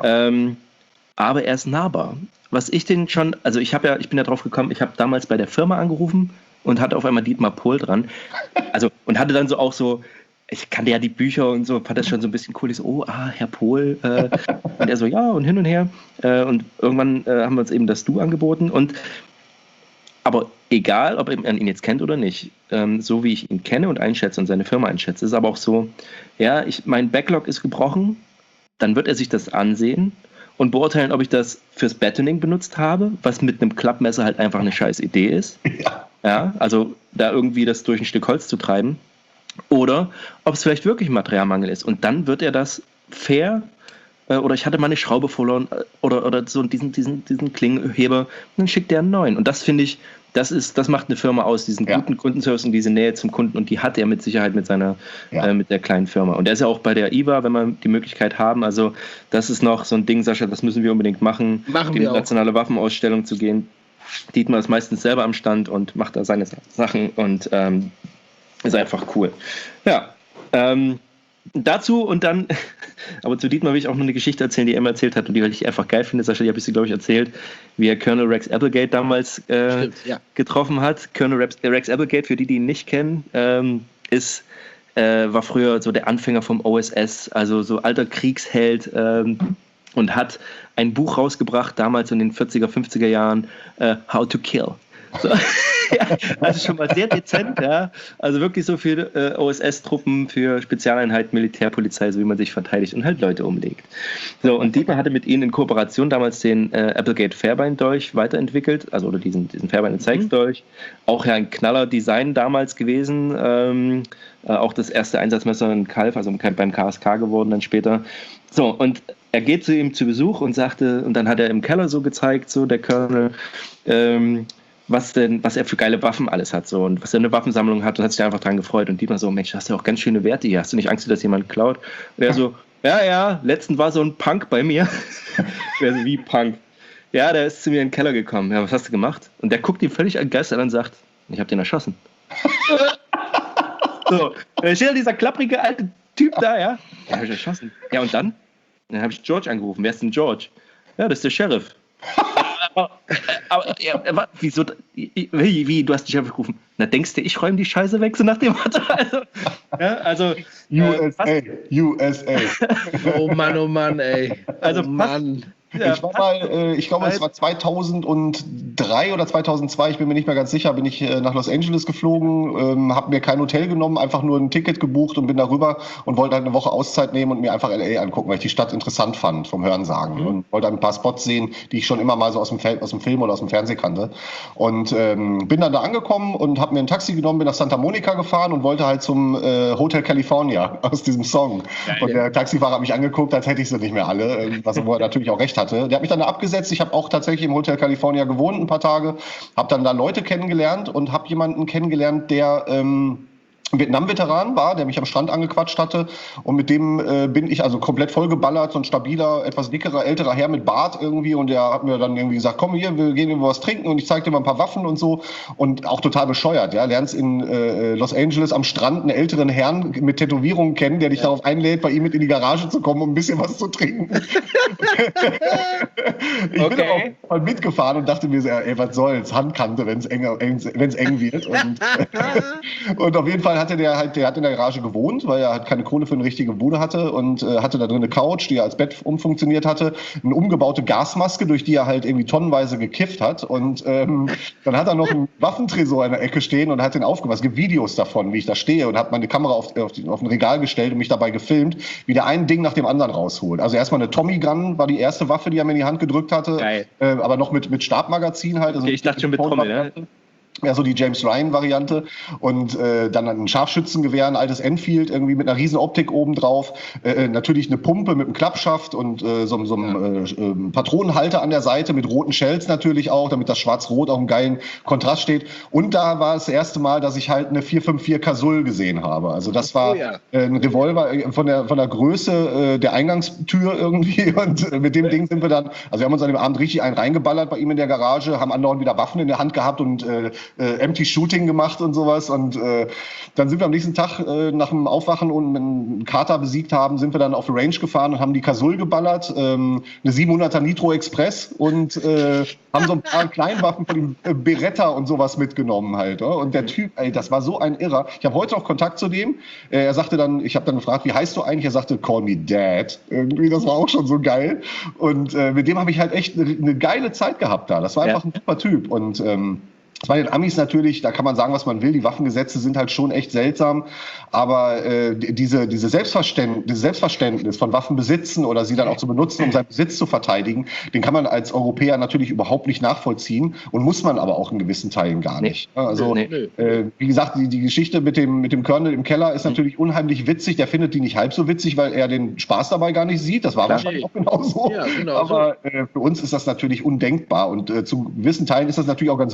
aber er ist nahbar. Was ich den schon, also ich bin ja drauf gekommen, ich habe damals bei der Firma angerufen und hatte auf einmal Dietmar Pohl dran. Also, und hatte dann ich kannte ja die Bücher und so, fand das schon so ein bisschen cool. Ich so, Herr Pohl. Und er so, ja, und hin und her. Und irgendwann haben wir uns eben das Du angeboten. Aber egal, ob man ihn jetzt kennt oder nicht, so wie ich ihn kenne und einschätze und seine Firma einschätze, ist aber auch so, mein Backlog ist gebrochen, dann wird er sich das ansehen und beurteilen, ob ich das fürs Battening benutzt habe, was mit einem Klappmesser halt einfach eine scheiß Idee ist. Ja, also da irgendwie das durch ein Stück Holz zu treiben. Oder ob es vielleicht wirklich Materialmangel ist. Und dann wird er das fair, oder ich hatte mal eine Schraube verloren, oder so diesen Klingenheber, und dann schickt er einen neuen. Und das finde ich, das macht eine Firma aus, diesen guten Kundenservice und diese Nähe zum Kunden, und die hat er mit Sicherheit mit seiner, mit der kleinen Firma. Und er ist ja auch bei der IWA, wenn wir die Möglichkeit haben, also das ist noch so ein Ding, Sascha, das müssen wir unbedingt machen die nationale Waffenausstellung zu gehen. Dietmar ist meistens selber am Stand und macht da seine Sachen und ist einfach cool. Ja, dazu und dann, aber zu Dietmar will ich auch noch eine Geschichte erzählen, die Emma erzählt hat und die ich einfach geil finde. Sascha, die habe ich sie, glaube ich, erzählt, wie er Colonel Rex Applegate damals getroffen hat. Colonel Rex Applegate, für die ihn nicht kennen, war früher so der Anfänger vom OSS, also so alter Kriegsheld, und hat ein Buch rausgebracht, damals in den 40er, 50er Jahren, How to Kill. So. Ja, also schon mal sehr dezent, ja. Also wirklich so für OSS-Truppen, für Spezialeinheiten, Militärpolizei, so wie man sich verteidigt und halt Leute umlegt. So, und Dietmar hatte mit ihnen in Kooperation damals den Applegate Fairbairn-Dolch weiterentwickelt, also oder diesen Fairbairn Zeigsdolch. Auch ja ein Knaller-Design damals gewesen. Auch das erste Einsatzmesser in Calw, also beim KSK geworden dann später. So, und er geht zu ihm zu Besuch und sagte, und dann hat er im Keller so gezeigt, so der Colonel, was er für geile Waffen alles hat so und was er eine Waffensammlung hat und hat sich einfach dran gefreut. Und Dietmar so, Mensch, hast du auch ganz schöne Werte hier, hast du nicht Angst, dass jemand klaut? Und er so, ja, letztens war so ein Punk bei mir. Ich weiß, wie Punk? Ja, der ist zu mir in den Keller gekommen. Ja, was hast du gemacht? Und der guckt ihn völlig entgeistert an und sagt, ich hab den erschossen. So, da steht dieser klapprige alte Typ da, ja. Den hab ich erschossen. Ja, und dann? Dann habe ich George angerufen. Wer ist denn George? Ja, das ist der Sheriff. Aber wieso? Wie? Du hast dich angerufen. Na, denkst du, ich räume die Scheiße weg, so nach dem Motto? Also USA. Oh Mann, ey. Also Mann. Ich war mal, ich glaube, es war 2003 oder 2002, ich bin mir nicht mehr ganz sicher, bin ich nach Los Angeles geflogen, habe mir kein Hotel genommen, einfach nur ein Ticket gebucht und bin darüber und wollte halt eine Woche Auszeit nehmen und mir einfach LA angucken, weil ich die Stadt interessant fand, vom Hörensagen. Und wollte ein paar Spots sehen, die ich schon immer mal so aus dem Film oder aus dem Fernsehen kannte. Und bin dann da angekommen und habe mir ein Taxi genommen, bin nach Santa Monica gefahren und wollte halt zum Hotel California aus diesem Song. Geil. Und der Taxifahrer hat mich angeguckt, als hätte ich sie nicht mehr alle, wo er natürlich auch recht hat. Der hat mich dann abgesetzt. Ich habe auch tatsächlich im Hotel California gewohnt ein paar Tage, habe dann da Leute kennengelernt und habe jemanden kennengelernt, der Vietnam-Veteran war, der mich am Strand angequatscht hatte und mit dem bin ich also komplett vollgeballert, so ein stabiler, etwas dickerer, älterer Herr mit Bart irgendwie und der hat mir dann irgendwie gesagt, komm hier, wir gehen irgendwo was trinken und ich zeig dir mal ein paar Waffen und so und auch total bescheuert, ja, lernst in Los Angeles am Strand einen älteren Herrn mit Tätowierungen kennen, der dich darauf einlädt, bei ihm mit in die Garage zu kommen, um ein bisschen was zu trinken. Ich bin aber auch mal mitgefahren und dachte mir so, ey, was soll's, Handkante, wenn es eng wird und auf jeden Fall der hat in der Garage gewohnt, weil er halt keine Kohle für eine richtige Bude hatte und hatte da drin eine Couch, die er als Bett umfunktioniert hatte, eine umgebaute Gasmaske, durch die er halt irgendwie tonnenweise gekifft hat und dann hat er noch einen Waffentresor in der Ecke stehen und hat den aufgemacht. Es gibt Videos davon, wie ich da stehe und habe meine Kamera auf ein Regal gestellt und mich dabei gefilmt, wie der ein Ding nach dem anderen rausholt. Also erstmal eine Tommy Gun war die erste Waffe, die er mir in die Hand gedrückt hatte, aber noch mit Stabmagazin halt. Also okay, ich dachte schon mit Trommel, ja. Ja, so die James Ryan-Variante und dann ein Scharfschützengewehr, ein altes Enfield irgendwie mit einer riesen Optik oben drauf, natürlich eine Pumpe mit einem Klappschaft und so einem Patronenhalter an der Seite mit roten Shells natürlich auch, damit das Schwarz-Rot auch im geilen Kontrast steht. Und da war es das erste Mal, dass ich halt eine 454 Casull gesehen habe. Also das war ein Revolver von der Größe der Eingangstür irgendwie und mit dem Ding sind wir dann, also wir haben uns an dem Abend richtig einen reingeballert bei ihm in der Garage, haben andauernd wieder Waffen in der Hand gehabt und Empty Shooting gemacht und sowas und dann sind wir am nächsten Tag nach dem Aufwachen und einen Kater besiegt haben, sind wir dann auf die Range gefahren und haben die Casull geballert, eine 700er Nitro Express und haben so ein paar Kleinwaffen von dem Beretta und sowas mitgenommen halt. Und der Typ, ey, das war so ein Irrer. Ich habe heute noch Kontakt zu dem. Er sagte dann, ich habe dann gefragt, wie heißt du eigentlich? Er sagte, call me Dad. Irgendwie, das war auch schon so geil. Und mit dem habe ich halt echt eine geile Zeit gehabt da. Das war einfach ein super Typ und das bei den Amis natürlich, da kann man sagen, was man will, die Waffengesetze sind halt schon echt seltsam, aber dieses Selbstverständnis von Waffen besitzen oder sie dann auch zu benutzen, um seinen Besitz zu verteidigen, den kann man als Europäer natürlich überhaupt nicht nachvollziehen und muss man aber auch in gewissen Teilen gar nicht. Also wie gesagt, die Geschichte mit dem Colonel im Keller ist natürlich unheimlich witzig, der findet die nicht halb so witzig, weil er den Spaß dabei gar nicht sieht, das war wahrscheinlich auch genauso, aber für uns ist das natürlich undenkbar und zu gewissen Teilen ist das natürlich auch ganz gut so. Ich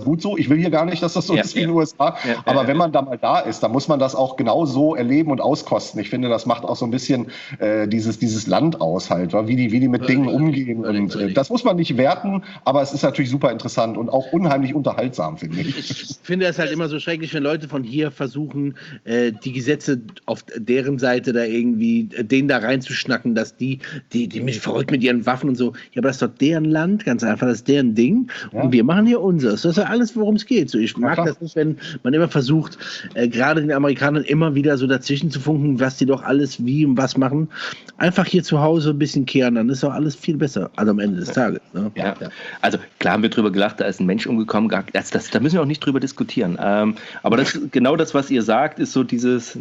will hier gar nicht, dass das so ist wie in den USA. Aber wenn man da mal da ist, dann muss man das auch genau so erleben und auskosten. Ich finde, das macht auch so ein bisschen dieses Land aus halt, wie die mit Dingen umgehen. Und das muss man nicht werten, aber es ist natürlich super interessant und auch unheimlich unterhaltsam, finde ich. Ich finde es halt immer so schrecklich, wenn Leute von hier versuchen, die Gesetze auf deren Seite da irgendwie, denen da reinzuschnacken, dass die mich verrückt mit ihren Waffen und so. Ja, aber das ist doch deren Land, ganz einfach, das ist deren Ding. Ja. Und wir machen hier unseres. Das ist ja alles, worum es geht. So, ich mag das nicht, wenn man immer versucht, gerade den Amerikanern immer wieder so dazwischen zu funken, was die doch alles wie und was machen. Einfach hier zu Hause ein bisschen kehren, dann ist doch alles viel besser, also am Ende des Tages. Ne? Ja. Also klar haben wir drüber gelacht, da ist ein Mensch umgekommen, da müssen wir auch nicht drüber diskutieren. Aber genau das, was ihr sagt, ist so dieses,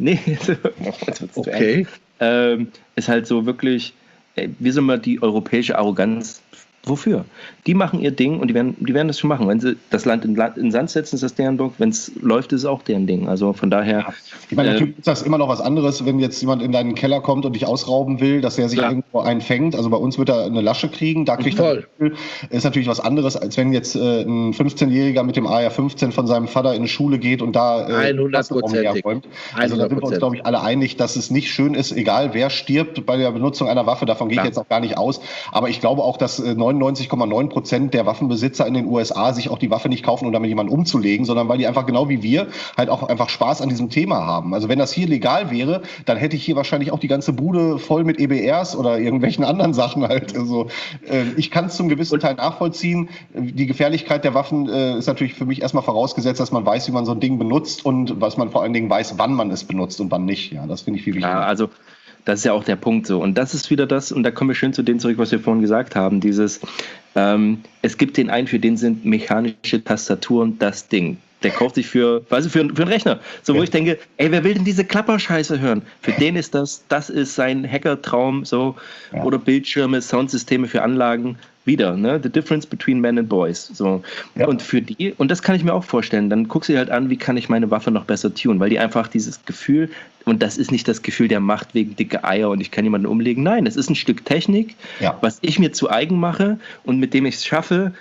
okay. Ist halt so wirklich, wie soll man die europäische Arroganz, wofür? Die machen ihr Ding und die werden das schon machen. Wenn sie das Land in Sand setzen, ist das deren Bock. Wenn es läuft, ist es auch deren Ding. Also von daher. Ich meine, natürlich ist das immer noch was anderes, wenn jetzt jemand in deinen Keller kommt und dich ausrauben will, dass er sich irgendwo einfängt. Also bei uns wird er eine Lasche kriegen. Da kriegt er ist natürlich was anderes, als wenn jetzt ein 15-Jähriger mit dem AR-15 von seinem Vater in die Schule geht und da 100%. Also da sind wir uns, glaube ich, alle einig, dass es nicht schön ist, egal wer stirbt bei der Benutzung einer Waffe. Davon gehe ich jetzt auch gar nicht aus. Aber ich glaube auch, dass 99,9% der Waffenbesitzer in den USA sich auch die Waffe nicht kaufen, um damit jemanden umzulegen, sondern weil die einfach genau wie wir halt auch einfach Spaß an diesem Thema haben. Also wenn das hier legal wäre, dann hätte ich hier wahrscheinlich auch die ganze Bude voll mit EBRs oder irgendwelchen anderen Sachen halt. Also ich kann es zum gewissen Teil nachvollziehen. Die Gefährlichkeit der Waffen ist natürlich für mich erstmal vorausgesetzt, dass man weiß, wie man so ein Ding benutzt und was man vor allen Dingen weiß, wann man es benutzt und wann nicht. Ja, das finde ich viel wichtiger. Ja, also das ist ja auch der Punkt so. Und das ist wieder das, und da kommen wir schön zu dem zurück, was wir vorhin gesagt haben, dieses, es gibt den einen, für den sind mechanische Tastaturen das Ding. Der kauft sich für einen Rechner. So, wo ich denke, ey, wer will denn diese Klapperscheiße hören? Für den ist das ist sein Hackertraum, so, oder Bildschirme, Soundsysteme für Anlagen. Wieder, ne? The difference between men and boys. So. Ja. Und für die, und das kann ich mir auch vorstellen, dann guckst du dir halt an, wie kann ich meine Waffe noch besser tunen, weil die einfach dieses Gefühl, und das ist nicht das Gefühl der Macht wegen dicke Eier und ich kann jemanden umlegen, nein, es ist ein Stück Technik, was ich mir zu eigen mache und mit dem ich es schaffe,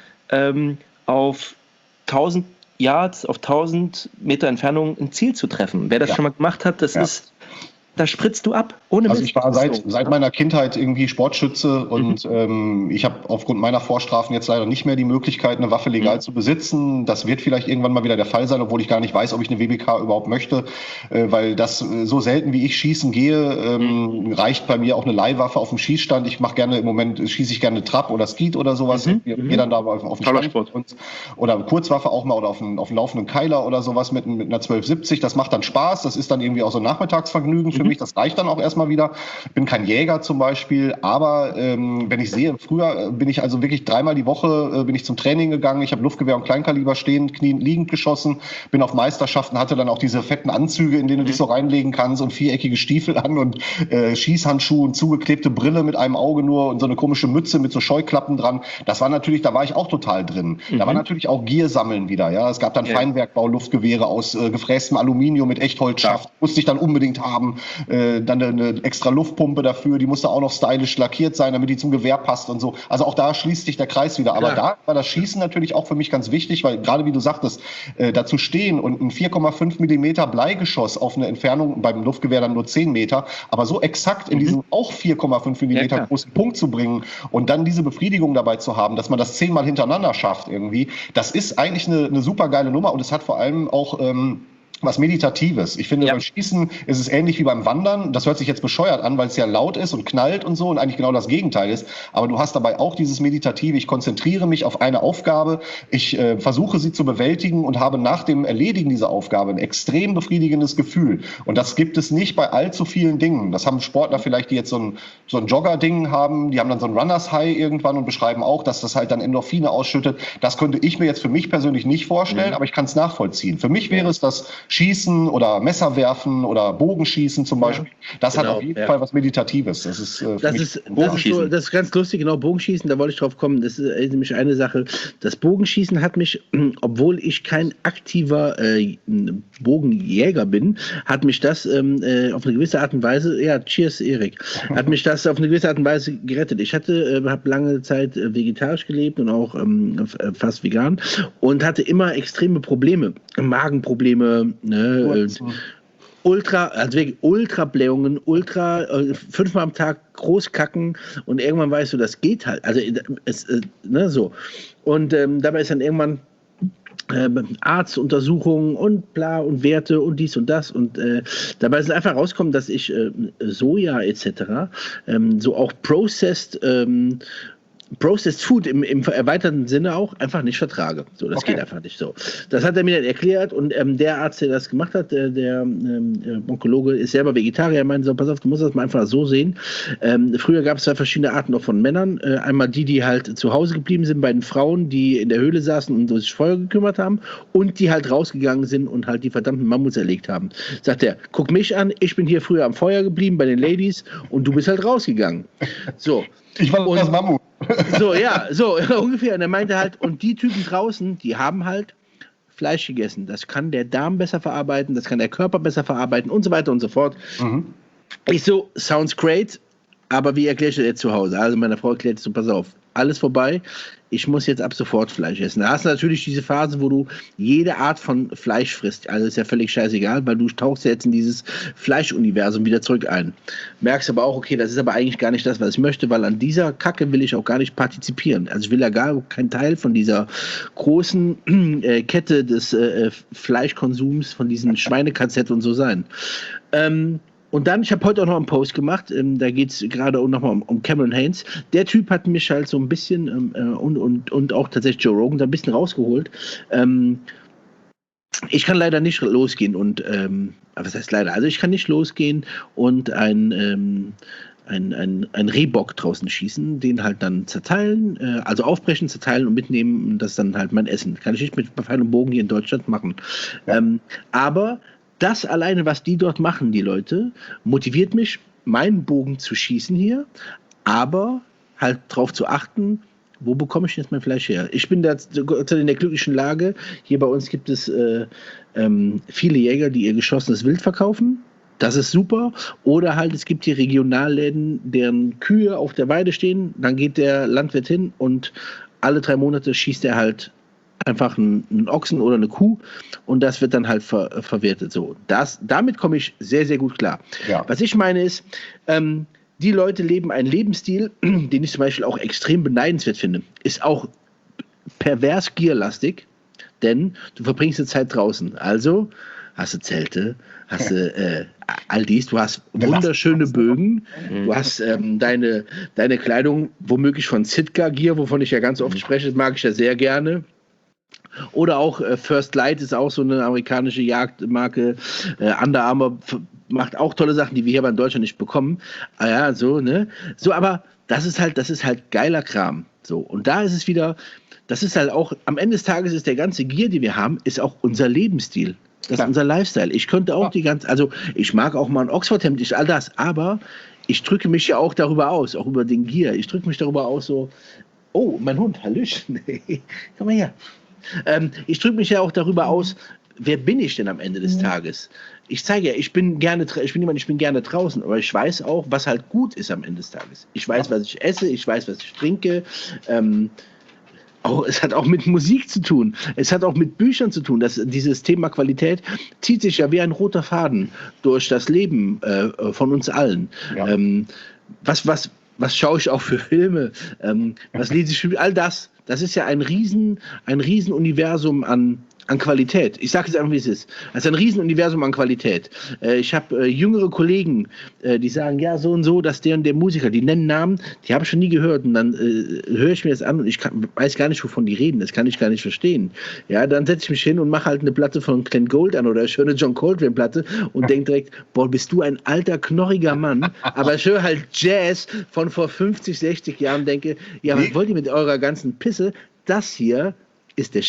auf 1000 Yards, auf 1000 Meter Entfernung ein Ziel zu treffen. Wer das schon mal gemacht hat, das ist, da spritzt du ab, ohne Also ich war seit meiner Kindheit irgendwie Sportschütze und ich habe aufgrund meiner Vorstrafen jetzt leider nicht mehr die Möglichkeit, eine Waffe legal zu besitzen. Das wird vielleicht irgendwann mal wieder der Fall sein, obwohl ich gar nicht weiß, ob ich eine WBK überhaupt möchte, weil das so selten wie ich schießen gehe, reicht bei mir auch eine Leihwaffe auf dem Schießstand. Ich mache gerne, im Moment schieße ich gerne Trap oder Skeet oder sowas. Gehe dann da auf den Stand oder Kurzwaffe auch mal oder auf einen laufenden Keiler oder sowas mit einer 1270. Das macht dann Spaß. Das ist dann irgendwie auch so ein Nachmittagsvergnügen für mich. Das reicht dann auch erstmal wieder. Ich bin kein Jäger zum Beispiel, aber wenn ich sehe, früher bin ich also wirklich 3-mal die Woche bin ich zum Training gegangen. Ich habe Luftgewehr und Kleinkaliber stehend, knien, liegend geschossen, bin auf Meisterschaften, hatte dann auch diese fetten Anzüge, in denen du dich so reinlegen kannst und viereckige Stiefel an und Schießhandschuhe und zugeklebte Brille mit einem Auge nur und so eine komische Mütze mit so Scheuklappen dran. Das war natürlich, da war ich auch total drin. Da war natürlich auch Gier sammeln wieder. Ja, es gab dann Feinwerkbau, Luftgewehre aus gefrästem Aluminium mit Echtholzschaft. Musste ich dann unbedingt haben. Dann eine extra Luftpumpe dafür, die musste auch noch stylisch lackiert sein, damit die zum Gewehr passt und so. Also auch da schließt sich der Kreis wieder. Aber da war das Schießen natürlich auch für mich ganz wichtig, weil gerade wie du sagtest, dazu stehen und ein 4,5 Millimeter Bleigeschoss auf eine Entfernung, beim Luftgewehr dann nur 10 Meter, aber so exakt in diesen auch 4,5 Millimeter großen Punkt zu bringen und dann diese Befriedigung dabei zu haben, dass man das 10-mal hintereinander schafft irgendwie, das ist eigentlich eine super geile Nummer und es hat vor allem auch was Meditatives. Ich finde, beim Schießen ist es ähnlich wie beim Wandern. Das hört sich jetzt bescheuert an, weil es ja laut ist und knallt und so und eigentlich genau das Gegenteil ist. Aber du hast dabei auch dieses Meditative. Ich konzentriere mich auf eine Aufgabe. Ich versuche sie zu bewältigen und habe nach dem Erledigen dieser Aufgabe ein extrem befriedigendes Gefühl. Und das gibt es nicht bei allzu vielen Dingen. Das haben Sportler vielleicht, die jetzt so ein Jogger-Ding haben. Die haben dann so ein Runners-High irgendwann und beschreiben auch, dass das halt dann Endorphine ausschüttet. Das könnte ich mir jetzt für mich persönlich nicht vorstellen, aber ich kann es nachvollziehen. Für mich wäre es das Schießen oder Messer werfen oder Bogenschießen zum Beispiel. Das hat auf jeden Fall was Meditatives. Das ist ganz lustig, genau, Bogenschießen, da wollte ich drauf kommen. Das ist nämlich eine Sache. Das Bogenschießen hat mich, obwohl ich kein aktiver Bogenjäger bin, hat mich das auf eine gewisse Art und Weise, ja, cheers Erik, hat mich das auf eine gewisse Art und Weise gerettet. Ich habe lange Zeit vegetarisch gelebt und auch fast vegan und hatte immer extreme Probleme, Magenprobleme, Ultrablähungen, 5-mal am Tag großkacken und irgendwann weißt du, das geht halt. Also so. Und dabei ist dann irgendwann Arztuntersuchungen und bla und Werte und dies und das und dabei ist einfach rausgekommen, dass ich Soja etc. So auch Processed Food im erweiterten Sinne auch einfach nicht vertrage. So, das geht einfach nicht so. Das hat er mir dann erklärt und der Arzt, der das gemacht hat, der Onkologe, ist selber Vegetarier. Er meinte so, pass auf, du musst das mal einfach so sehen. Früher gab es 2 verschiedene Arten auch von Männern. Einmal die halt zu Hause geblieben sind bei den Frauen, die in der Höhle saßen und sich Feuer gekümmert haben und die halt rausgegangen sind und halt die verdammten Mammuts erlegt haben. Sagt er, guck mich an, ich bin hier früher am Feuer geblieben bei den Ladies und du bist halt rausgegangen. So. Ich war das Mammut. So, ungefähr. Und er meinte halt, und die Typen draußen, die haben halt Fleisch gegessen. Das kann der Darm besser verarbeiten, das kann der Körper besser verarbeiten und so weiter und so fort. Ich so, sounds great, aber wie erkläre ich das jetzt zu Hause? Also meine Frau erklärt so, pass auf, alles vorbei, ich muss jetzt ab sofort Fleisch essen. Da hast du natürlich diese Phase, wo du jede Art von Fleisch frisst. Also ist ja völlig scheißegal, weil du tauchst jetzt in dieses Fleischuniversum wieder zurück ein. Merkst aber auch, okay, das ist aber eigentlich gar nicht das, was ich möchte, weil an dieser Kacke will ich auch gar nicht partizipieren. Also ich will ja gar kein Teil von dieser großen Kette des Fleischkonsums, von diesen Schweine-KZ und so sein. Und dann, ich habe heute auch noch einen Post gemacht, da geht es gerade nochmal um Cameron Hanes. Der Typ hat mich halt so ein bisschen und auch tatsächlich Joe Rogan da ein bisschen rausgeholt. Ich kann leider nicht losgehen und, was heißt leider? Also ich kann nicht losgehen und ein Rehbock draußen schießen, den halt dann zerteilen, also aufbrechen, zerteilen und mitnehmen und das dann halt mein Essen. Kann ich nicht mit Pfeil und Bogen hier in Deutschland machen. Aber das alleine, was die dort machen, die Leute, motiviert mich, meinen Bogen zu schießen hier, aber halt darauf zu achten, wo bekomme ich jetzt mein Fleisch her? Ich bin da in der glücklichen Lage, hier bei uns gibt es viele Jäger, die ihr geschossenes Wild verkaufen. Das ist super. Oder halt, es gibt hier Regionalläden, deren Kühe auf der Weide stehen. Dann geht der Landwirt hin und alle 3 Monate schießt er halt einfach einen Ochsen oder eine Kuh und das wird dann halt verwertet. So, damit komme ich sehr, sehr gut klar. Ja. Was ich meine ist, die Leute leben einen Lebensstil, den ich zum Beispiel auch extrem beneidenswert finde. Ist auch pervers gierlastig, denn du verbringst die Zeit draußen. Also hast du Zelte, hast du all dies, du hast wunderschöne Bögen, du hast deine Kleidung womöglich von Sitka Gear, wovon ich ja ganz oft spreche, das mag ich ja sehr gerne. Oder auch First Light ist auch so eine amerikanische Jagdmarke. Under Armour macht auch tolle Sachen, die wir hier in Deutschland nicht bekommen. Ja, so, ne? So, aber das ist halt geiler Kram. So, und da ist es wieder, das ist halt auch, am Ende des Tages ist der ganze Gear, den wir haben, ist auch unser Lebensstil. Das ist unser Lifestyle. Ich könnte auch also ich mag auch mal ein Oxford-Hemd, all das, aber ich drücke mich ja auch darüber aus, auch über den Gear. Ich drücke mich darüber aus so, oh, mein Hund, Hallöchen, komm mal her. Ich drücke mich ja auch darüber aus, wer bin ich denn am Ende des Tages? Ich zeige ja, ich bin gerne draußen, aber ich weiß auch, was halt gut ist am Ende des Tages. Ich weiß, was ich esse, ich weiß, was ich trinke. Es hat auch mit Musik zu tun. Es hat auch mit Büchern zu tun. Dieses Thema Qualität zieht sich ja wie ein roter Faden durch das Leben von uns allen. Ja. Was schaue ich auch für Filme? Was lese ich für all das? Das ist ja ein Riesenuniversum an Qualität. Ich sage es einfach, wie es ist. Das ist ein Riesenuniversum an Qualität. Ich habe jüngere Kollegen, die sagen, ja, so und so, dass der und der Musiker, die nennen Namen, die habe ich schon nie gehört. Und dann höre ich mir das an und ich weiß gar nicht, wovon die reden. Das kann ich gar nicht verstehen. Ja, dann setze ich mich hin und mache halt eine Platte von Glenn Gould an oder ich höre eine John Coltrane-Platte und denke direkt, boah, bist du ein alter, knorriger Mann. Aber ich höre halt Jazz von vor 50, 60 Jahren und denke, ja, was wollt ihr mit eurer ganzen Pisse? Das hier ist der Shit.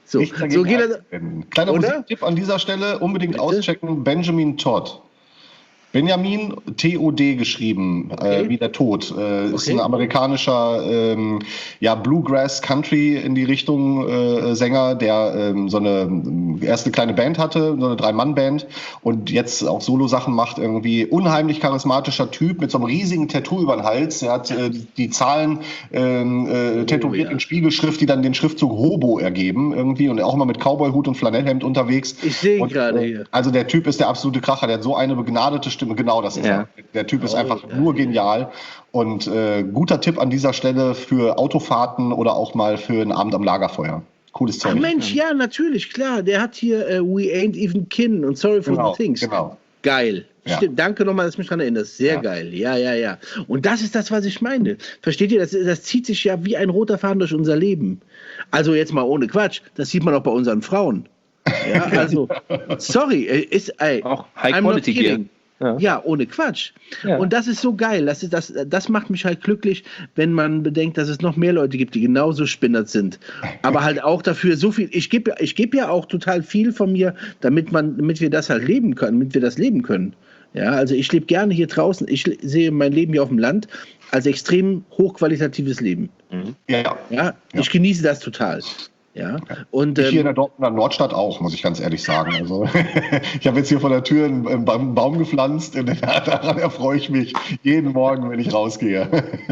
So, Nichts so dagegen geht das. einzuwenden. Kleiner Oder? Musiktipp an dieser Stelle, unbedingt Bitte? auschecken, Benjamin Todd. Benjamin, T-O-D geschrieben, Okay. wie der Tod. Ist Okay. ein amerikanischer Bluegrass Country in die Richtung Sänger, der so eine erste kleine Band hatte, so eine 3-Mann-Band und jetzt auch Solo-Sachen macht. Irgendwie unheimlich charismatischer Typ mit so einem riesigen Tattoo über den Hals. Er hat die Zahlen tätowiert in Spiegelschrift, die dann den Schriftzug Hobo ergeben irgendwie und auch immer mit Cowboy-Hut und Flanellhemd unterwegs. Ich sehe ihn gerade hier. Also der Typ ist der absolute Kracher, der hat so eine begnadete Stimme. Genau, das ist er. Der Typ ist einfach nur genial. Und guter Tipp an dieser Stelle für Autofahrten oder auch mal für einen Abend am Lagerfeuer. Cooles Zeug. Ach Mensch, ja, natürlich, klar. Der hat hier We Ain't Even Kin und Sorry for the Things. Genau. Geil. Ja. Stimmt. Danke nochmal, dass du mich daran erinnerst. Sehr geil. Ja. Und das ist das, was ich meine. Versteht ihr? Das zieht sich ja wie ein roter Faden durch unser Leben. Also jetzt mal ohne Quatsch. Das sieht man auch bei unseren Frauen. Ja, also, sorry. Auch High-Quality-Gear. Ja, ohne Quatsch. Ja. Und das ist so geil. Das macht mich halt glücklich, wenn man bedenkt, dass es noch mehr Leute gibt, die genauso spinnert sind. Aber halt auch dafür so viel. Ich geb ja auch total viel von mir, damit wir das halt leben können, damit wir das leben können. Ja, also ich lebe gerne hier draußen. Ich sehe mein Leben hier auf dem Land als extrem hochqualitatives Leben. Ja, ich genieße das total. Ja, und ich hier in der Dortmunder Nordstadt auch, muss ich ganz ehrlich sagen. Also ich habe jetzt hier vor der Tür einen Baum gepflanzt und daran erfreue ich mich jeden Morgen, wenn ich rausgehe.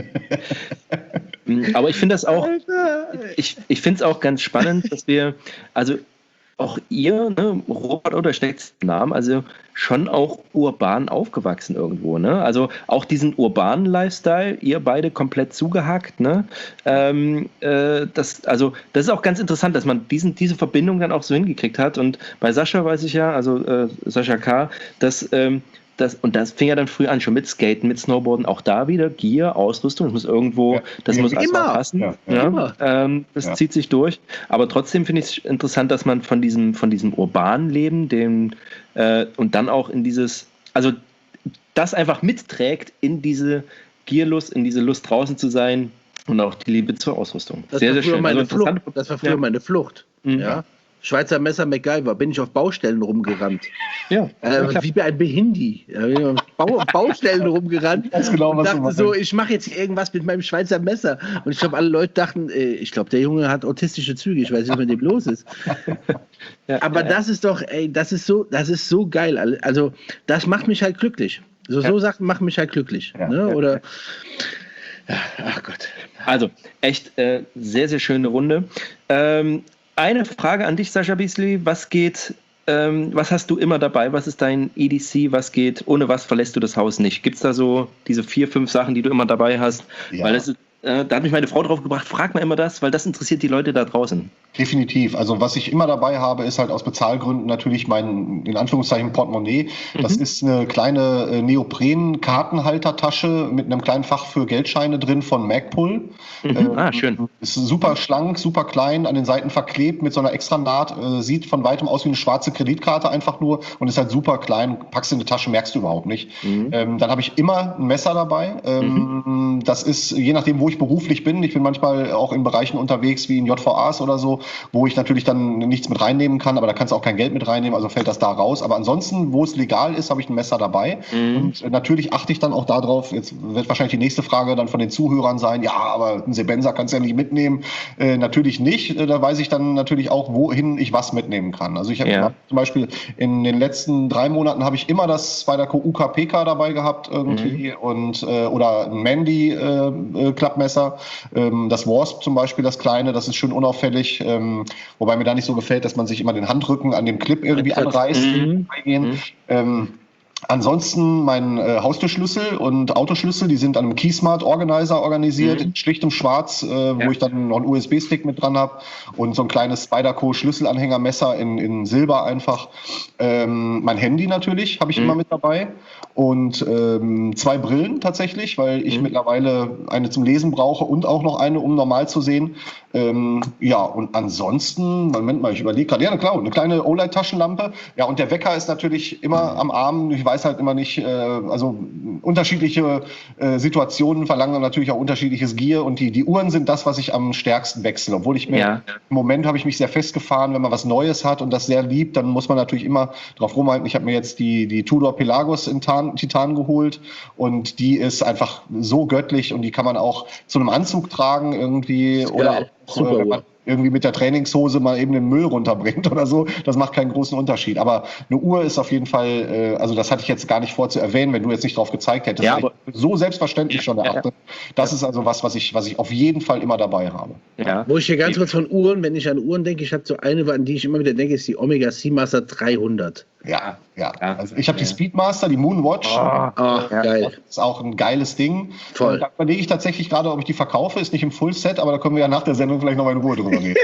Aber ich finde das auch, ich finde es auch ganz spannend, dass wir, also auch ihr, ne, Robert oder steckt Namen, also schon auch urban aufgewachsen irgendwo, ne? Also auch diesen urbanen Lifestyle, ihr beide komplett zugehackt, ne? Das ist auch ganz interessant, dass man diese Verbindung dann auch so hingekriegt hat. Und bei Sascha weiß ich ja, also Sascha K., dass und das fing ja dann früh an, schon mit Skaten, mit Snowboarden, auch da wieder Gear, Ausrüstung, das muss irgendwo, das muss erstmal passen. Das zieht sich durch. Aber trotzdem finde ich es interessant, dass man von diesem urbanen Leben, und dann auch in dieses, also das einfach mitträgt in diese Gierlust, in diese Lust draußen zu sein und auch die Liebe zur Ausrüstung. Das war früher meine Flucht. Ja. Schweizer Messer MacGyver, bin ich auf Baustellen rumgerannt. Ja. Wie bei ein Behindi. Baustellen rumgerannt. Ganz genau, was und dachte so, ich mache jetzt irgendwas mit meinem Schweizer Messer. Und ich glaube, alle Leute dachten, ich glaube, der Junge hat autistische Züge. Ich weiß nicht, was mit dem los ist. Aber das ist doch, das ist so geil. Also, das macht mich halt glücklich. So Sachen machen mich halt glücklich. Oder. Ach Gott. Also, echt sehr, sehr schöne Runde. Eine Frage an dich, Sascha Biesli. Was hast du immer dabei? Was ist dein EDC? Was geht? Ohne was verlässt du das Haus nicht? Gibt es da so diese 4, 5 Sachen, die du immer dabei hast? Ja. Weil da hat mich meine Frau drauf gebracht, frag mal immer das, weil das interessiert die Leute da draußen. Definitiv. Also was ich immer dabei habe, ist halt aus Bezahlgründen natürlich mein, in Anführungszeichen, Portemonnaie. Das ist eine kleine Neopren-Kartenhaltertasche mit einem kleinen Fach für Geldscheine drin von Magpul. Schön. Ist super schlank, super klein, an den Seiten verklebt mit so einer extra Naht. Sieht von weitem aus wie eine schwarze Kreditkarte einfach nur und ist halt super klein. Packst in die Tasche, merkst du überhaupt nicht. Dann habe ich immer ein Messer dabei. Das ist, je nachdem, wo ich beruflich bin. Ich bin manchmal auch in Bereichen unterwegs wie in JVAs oder so, wo ich natürlich dann nichts mit reinnehmen kann, aber da kannst du auch kein Geld mit reinnehmen, also fällt das da raus. Aber ansonsten, wo es legal ist, habe ich ein Messer dabei. Und natürlich achte ich dann auch darauf, jetzt wird wahrscheinlich die nächste Frage dann von den Zuhörern sein, ja, aber ein Sebenza kannst du ja nicht mitnehmen. Natürlich nicht. Da weiß ich dann natürlich auch, wohin ich was mitnehmen kann. Also ich habe zum Beispiel in den letzten 3 Monaten habe ich immer das Spyderco UKPK dabei gehabt irgendwie und oder ein Mandy Klappmesser. Das Wasp zum Beispiel, das kleine, das ist schön unauffällig, wobei mir da nicht so gefällt, dass man sich immer den Handrücken an dem Clip irgendwie anreißt. Ansonsten mein Haustürschlüssel und Autoschlüssel, die sind an einem Keysmart Organizer organisiert, in schlichtem Schwarz, wo ich dann noch einen USB-Stick mit dran habe und so ein kleines Spyderco Schlüsselanhängermesser in Silber einfach. Mein Handy natürlich habe ich immer mit dabei und 2 Brillen tatsächlich, weil ich mittlerweile eine zum Lesen brauche und auch noch eine, um normal zu sehen. Und ansonsten, Moment mal, ich überlege gerade, ja klar, eine kleine OLED-Taschenlampe. Ja, und der Wecker ist natürlich immer am Arm. Ich weiß halt immer nicht, also unterschiedliche Situationen verlangen dann natürlich auch unterschiedliches Gear und die Uhren sind das, was ich am stärksten wechsle. Obwohl ich mir im Moment habe ich mich sehr festgefahren, wenn man was Neues hat und das sehr liebt, dann muss man natürlich immer drauf rumhalten. Ich habe mir jetzt die Tudor Pelagos in Titan geholt und die ist einfach so göttlich und die kann man auch zu einem Anzug tragen irgendwie oder auch, wenn man irgendwie mit der Trainingshose mal eben den Müll runterbringt oder so. Das macht keinen großen Unterschied. Aber eine Uhr ist auf jeden Fall, also das hatte ich jetzt gar nicht vor zu erwähnen, wenn du jetzt nicht drauf gezeigt hättest. Ja, aber so selbstverständlich schon erachte. Das ist also was ich auf jeden Fall immer dabei habe. Ja. Wo ich hier ganz kurz von Uhren, wenn ich an Uhren denke, ich habe so eine, an die ich immer wieder denke, ist die Omega Seamaster 300. Ja. Also ich habe die Speedmaster, die Moonwatch. Geil. Das ist auch ein geiles Ding. Voll. Da überlege ich tatsächlich gerade, ob ich die verkaufe. Ist nicht im Full-Set, aber da können wir ja nach der Sendung vielleicht noch mal in Ruhe drüber reden.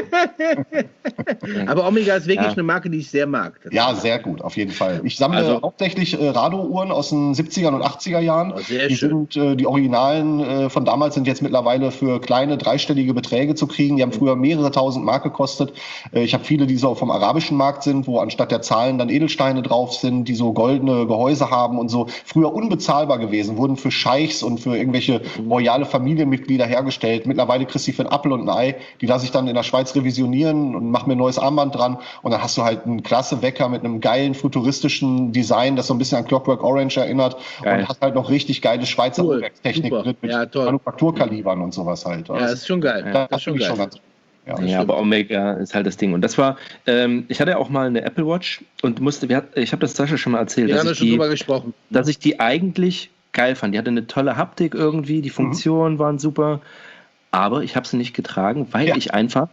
Aber Omega ist wirklich eine Marke, die ich sehr mag. Ja, sehr gut, auf jeden Fall. Ich sammle hauptsächlich Rado-Uhren aus den 70er und 80er Jahren. Sehr schön. Die Originalen von damals sind jetzt mittlerweile für kleine dreistellige Beträge zu kriegen. Die haben früher mehrere tausend Mark gekostet. Ich habe viele, die so vom arabischen Markt sind, wo anstatt der Zahlen dann Edelsteine drauf sind, die so goldene Gehäuse haben und so. Früher unbezahlbar gewesen, wurden für Scheichs und für irgendwelche royale Familienmitglieder hergestellt. Mittlerweile kriegst du für ein Apfel und ein Ei. Die lasse ich dann in der Schweiz revisionieren und mache mir ein neues Armband dran. Und dann hast du halt einen klasse Wecker mit einem geilen futuristischen Design, das so ein bisschen an Clockwork Orange erinnert. Geil. Und hast halt noch richtig geile Schweizer Uhrwerkstechnik drin mit Manufakturkalibern und sowas halt. Ja, das ist schon geil. Das ist schon geil. Ja, aber Omega ist halt das Ding. Und das war, ich hatte ja auch mal eine Apple Watch und ich habe das Sascha schon mal erzählt, dass ich die eigentlich geil fand. Die hatte eine tolle Haptik irgendwie, die Funktionen waren super, aber ich habe sie nicht getragen, weil ich einfach,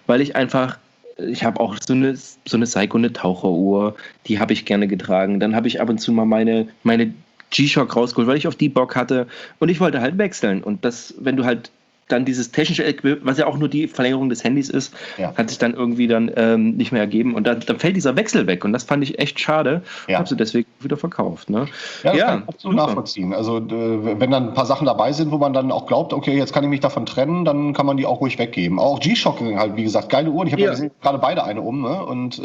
ich habe auch so eine Seiko, eine Taucheruhr, die habe ich gerne getragen. Dann habe ich ab und zu mal meine G-Shock rausgeholt, weil ich auf die Bock hatte und ich wollte halt wechseln. Und das, wenn du halt dann dieses technische Equipment, was ja auch nur die Verlängerung des Handys ist, hat sich dann irgendwie dann nicht mehr ergeben. Und dann fällt dieser Wechsel weg. Und das fand ich echt schade. Habe sie deswegen wieder verkauft. Ne? Ja, das kann ich absolut nachvollziehen. Also wenn dann ein paar Sachen dabei sind, wo man dann auch glaubt, okay, jetzt kann ich mich davon trennen, dann kann man die auch ruhig weggeben. Auch G-Shock halt, wie gesagt, geile Uhren. Ich habe ja gesehen, gerade beide eine ne? Und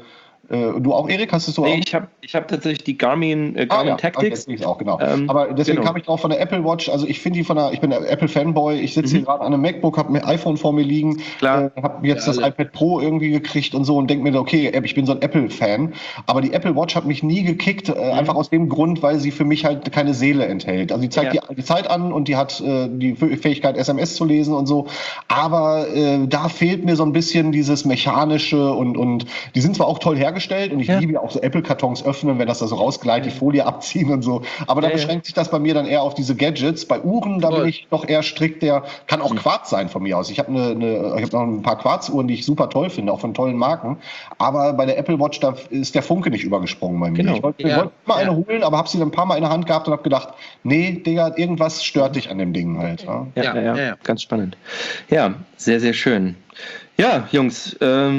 du auch, Erik? Hast du auch? Nee, ich hab tatsächlich die Garmin Tactics. Das auch, genau. Aber deswegen kam ich drauf von der Apple Watch. Also ich finde ich bin der Apple-Fanboy. Ich sitze hier gerade an einem MacBook, habe ein iPhone vor mir liegen, habe jetzt das iPad Pro irgendwie gekriegt und so und denke mir, okay, ich bin so ein Apple-Fan. Aber die Apple Watch hat mich nie gekickt, einfach aus dem Grund, weil sie für mich halt keine Seele enthält. Also die zeigt die Zeit an und die hat die Fähigkeit, SMS zu lesen und so. Aber da fehlt mir so ein bisschen dieses Mechanische und die sind zwar auch toll hergestellt, und ich liebe ja auch so Apple-Kartons öffnen, wenn das da so rausgleitet, die Folie abziehen und so. Aber da beschränkt sich das bei mir dann eher auf diese Gadgets. Bei Uhren, da bin ich doch eher strikt, der kann auch Quarz sein von mir aus. Ich habe ich hab noch ein paar Quarzuhren, die ich super toll finde, auch von tollen Marken. Aber bei der Apple Watch, da ist der Funke nicht übergesprungen bei mir. Genau. Ich wollte mal eine holen, aber habe sie dann ein paar Mal in der Hand gehabt und habe gedacht, nee, Digga, irgendwas stört dich an dem Ding halt. Ja, ganz spannend. Ja, sehr, sehr schön. Ja, Jungs,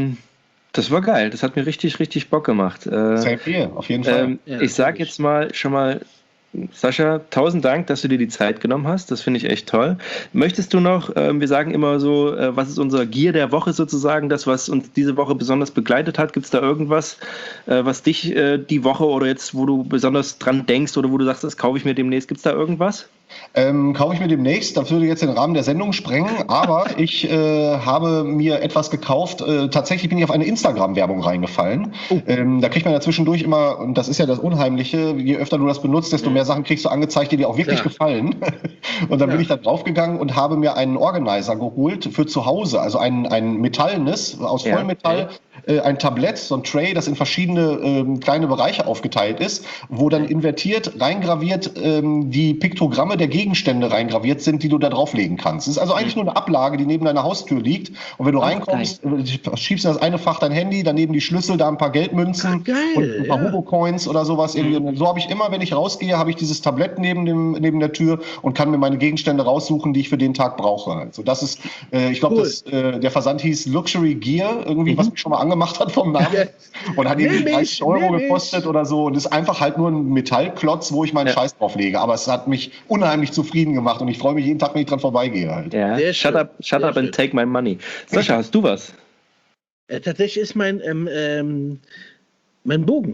das war geil. Das hat mir richtig, richtig Bock gemacht. Same here, auf jeden Fall. Ich sage jetzt schon mal, Sascha, 1000 Dank, dass du dir die Zeit genommen hast. Das finde ich echt toll. Möchtest du noch, wir sagen immer so, was ist unser Gear der Woche sozusagen, das, was uns diese Woche besonders begleitet hat? Gibt es da irgendwas, was dich die Woche oder jetzt, wo du besonders dran denkst oder wo du sagst, das kaufe ich mir demnächst? Gibt es da irgendwas? Kaufe ich mir demnächst, das würde jetzt den Rahmen der Sendung sprengen, aber ich habe mir etwas gekauft. Tatsächlich bin ich auf eine Instagram-Werbung reingefallen. Da kriegt man ja zwischendurch immer, und das ist ja das Unheimliche, je öfter du das benutzt, desto mehr Sachen kriegst du angezeigt, die dir auch wirklich gefallen. Und dann bin ich da draufgegangen und habe mir einen Organizer geholt für zu Hause, also ein metallenes, aus Vollmetall, ein Tablett, so ein Tray, das in verschiedene kleine Bereiche aufgeteilt ist, wo dann invertiert, reingraviert die Piktogramme der Gegenstände reingraviert sind, die du da drauflegen kannst. Es ist also eigentlich nur eine Ablage, die neben deiner Haustür liegt. Und wenn du reinkommst, schiebst du in das eine Fach dein Handy, daneben die Schlüssel, da ein paar Geldmünzen und ein paar Hugo-Coins oder sowas. Und so habe ich immer, wenn ich rausgehe, habe ich dieses Tablett neben der Tür und kann mir meine Gegenstände raussuchen, die ich für den Tag brauche. Also das ist, ich glaube, der Versand hieß Luxury Gear, irgendwie, was mich schon mal angemacht hat vom Namen. Und hat irgendwie 30 € gekostet oder so. Und ist einfach halt nur ein Metallklotz, wo ich meinen Scheiß drauf lege. Aber es hat mich unheimlich zufrieden gemacht und ich freue mich jeden Tag, wenn ich dran vorbeigehe halt. Ja. Shut up and take my money. Sascha, hast du was? Tatsächlich ist mein Bogen.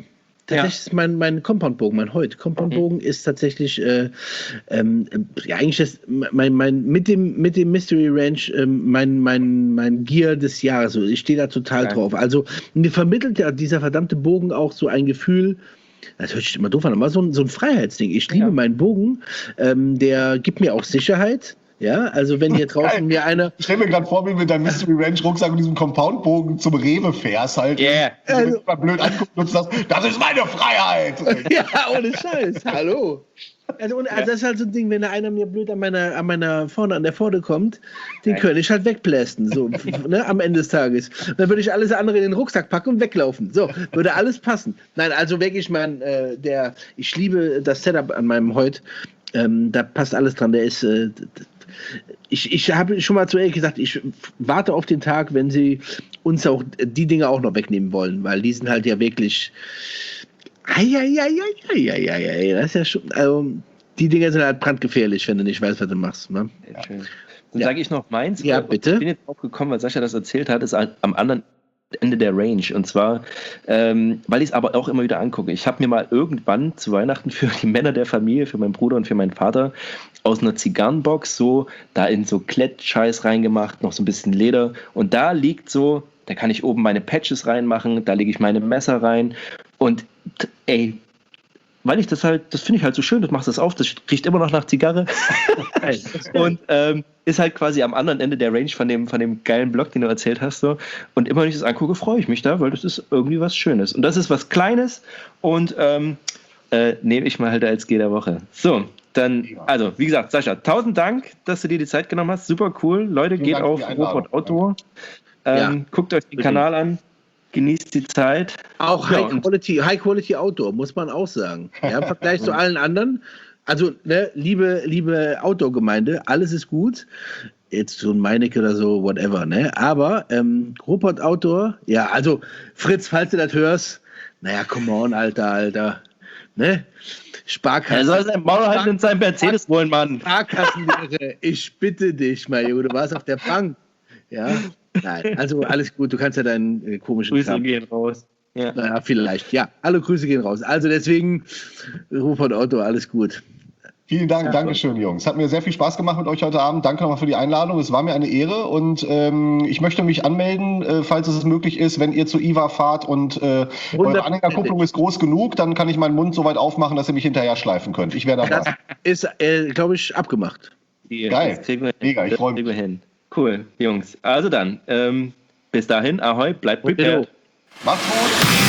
Tatsächlich ist mein Compound-Bogen, mein Hoyt. Compound-Bogen ist tatsächlich, ja, eigentlich mit dem Mystery Ranch mein Gear des Jahres. Ich stehe da total drauf. Also, mir vermittelt ja dieser verdammte Bogen auch so ein Gefühl. Das hört sich immer doof an, aber so ein Freiheitsding. Ich liebe meinen Bogen. Der gibt mir auch Sicherheit. Ja, also wenn hier draußen mir einer... Ich stelle mir gerade vor, wie du mit deinem Mystery Ranch Rucksack und diesem Compoundbogen zum Rewe fährst halt. Yeah. Und wenn du mal blöd anguckst und sagst, das ist meine Freiheit. Ja, ohne Scheiß. Hallo. Also das ist halt so ein Ding, wenn da einer mir blöd an der Pforte kommt, den könnte ich halt wegblästen, so, ne, am Ende des Tages. Dann würde ich alles andere in den Rucksack packen und weglaufen. So, würde alles passen. Nein, also wirklich, ich liebe das Setup an meinem Hoyt. Da passt alles dran. Der ist... Ich habe schon mal zu Erik gesagt, ich warte auf den Tag, wenn sie uns auch die Dinge auch noch wegnehmen wollen, weil die sind halt ja wirklich. Das ist ja schon. Also, die Dinger sind halt brandgefährlich, wenn du nicht weißt, was du machst. Ne? Ja, schön. Dann sage ich noch meins. Ja, bitte. Ich bin jetzt drauf gekommen, weil Sascha das erzählt hat, ist am anderen Ende der Range. Und zwar, weil ich es aber auch immer wieder angucke. Ich habe mir mal irgendwann zu Weihnachten für die Männer der Familie, für meinen Bruder und für meinen Vater, aus einer Zigarrenbox so da in so Klettscheiß reingemacht, noch so ein bisschen Leder. Und da liegt so, da kann ich oben meine Patches reinmachen, da lege ich meine Messer rein. Und ey, weil ich das finde ich halt so schön, du machst das auf, das riecht immer noch nach Zigarre. Und ist halt quasi am anderen Ende der Range von dem geilen Blog, den du erzählt hast. So. Und immer wenn ich das angucke, freue ich mich da, weil das ist irgendwie was Schönes. Und das ist was Kleines und nehme ich mal halt als G der Woche. So, dann, also wie gesagt, Sascha, 1000 Dank, dass du dir die Zeit genommen hast. Super cool. Leute, geht auf Ruhrpott Outdoor. Guckt euch den Kanal an. Genießt die Zeit. Auch High Quality Outdoor, muss man auch sagen. Ja, im Vergleich zu allen anderen. Also, ne, liebe Outdoor-Gemeinde, alles ist gut. Jetzt so ein Meinecke oder so, whatever, ne? Aber Ruhrpott Outdoor, ja, also Fritz, falls du das hörst, naja, come on, Alter. Ne? Sparkassen. Er soll sein Maul halten und sein Mercedes wollen, Mann. Sparkassenlehre, ich bitte dich, mein Junge, du warst auf der Bank. Ja, nein, also alles gut, du kannst ja deinen komischen Grüße gehen raus. Ja. Naja, vielleicht, ja. Alle Grüße gehen raus. Also deswegen, Ruhrpott Outdoor, alles gut. Vielen Dank, Dankeschön, Jungs. Hat mir sehr viel Spaß gemacht mit euch heute Abend. Danke nochmal für die Einladung. Es war mir eine Ehre und ich möchte mich anmelden, falls es möglich ist, wenn ihr zu IWA fahrt und eure Anhängerkupplung ist groß genug, dann kann ich meinen Mund so weit aufmachen, dass ihr mich hinterher schleifen könnt. Ich wäre dabei. Das ist, glaube ich, abgemacht. Geil. Mega, ich freue mich. Cool, Jungs. Also dann, bis dahin, ahoi, bleibt prepared. Macht's gut.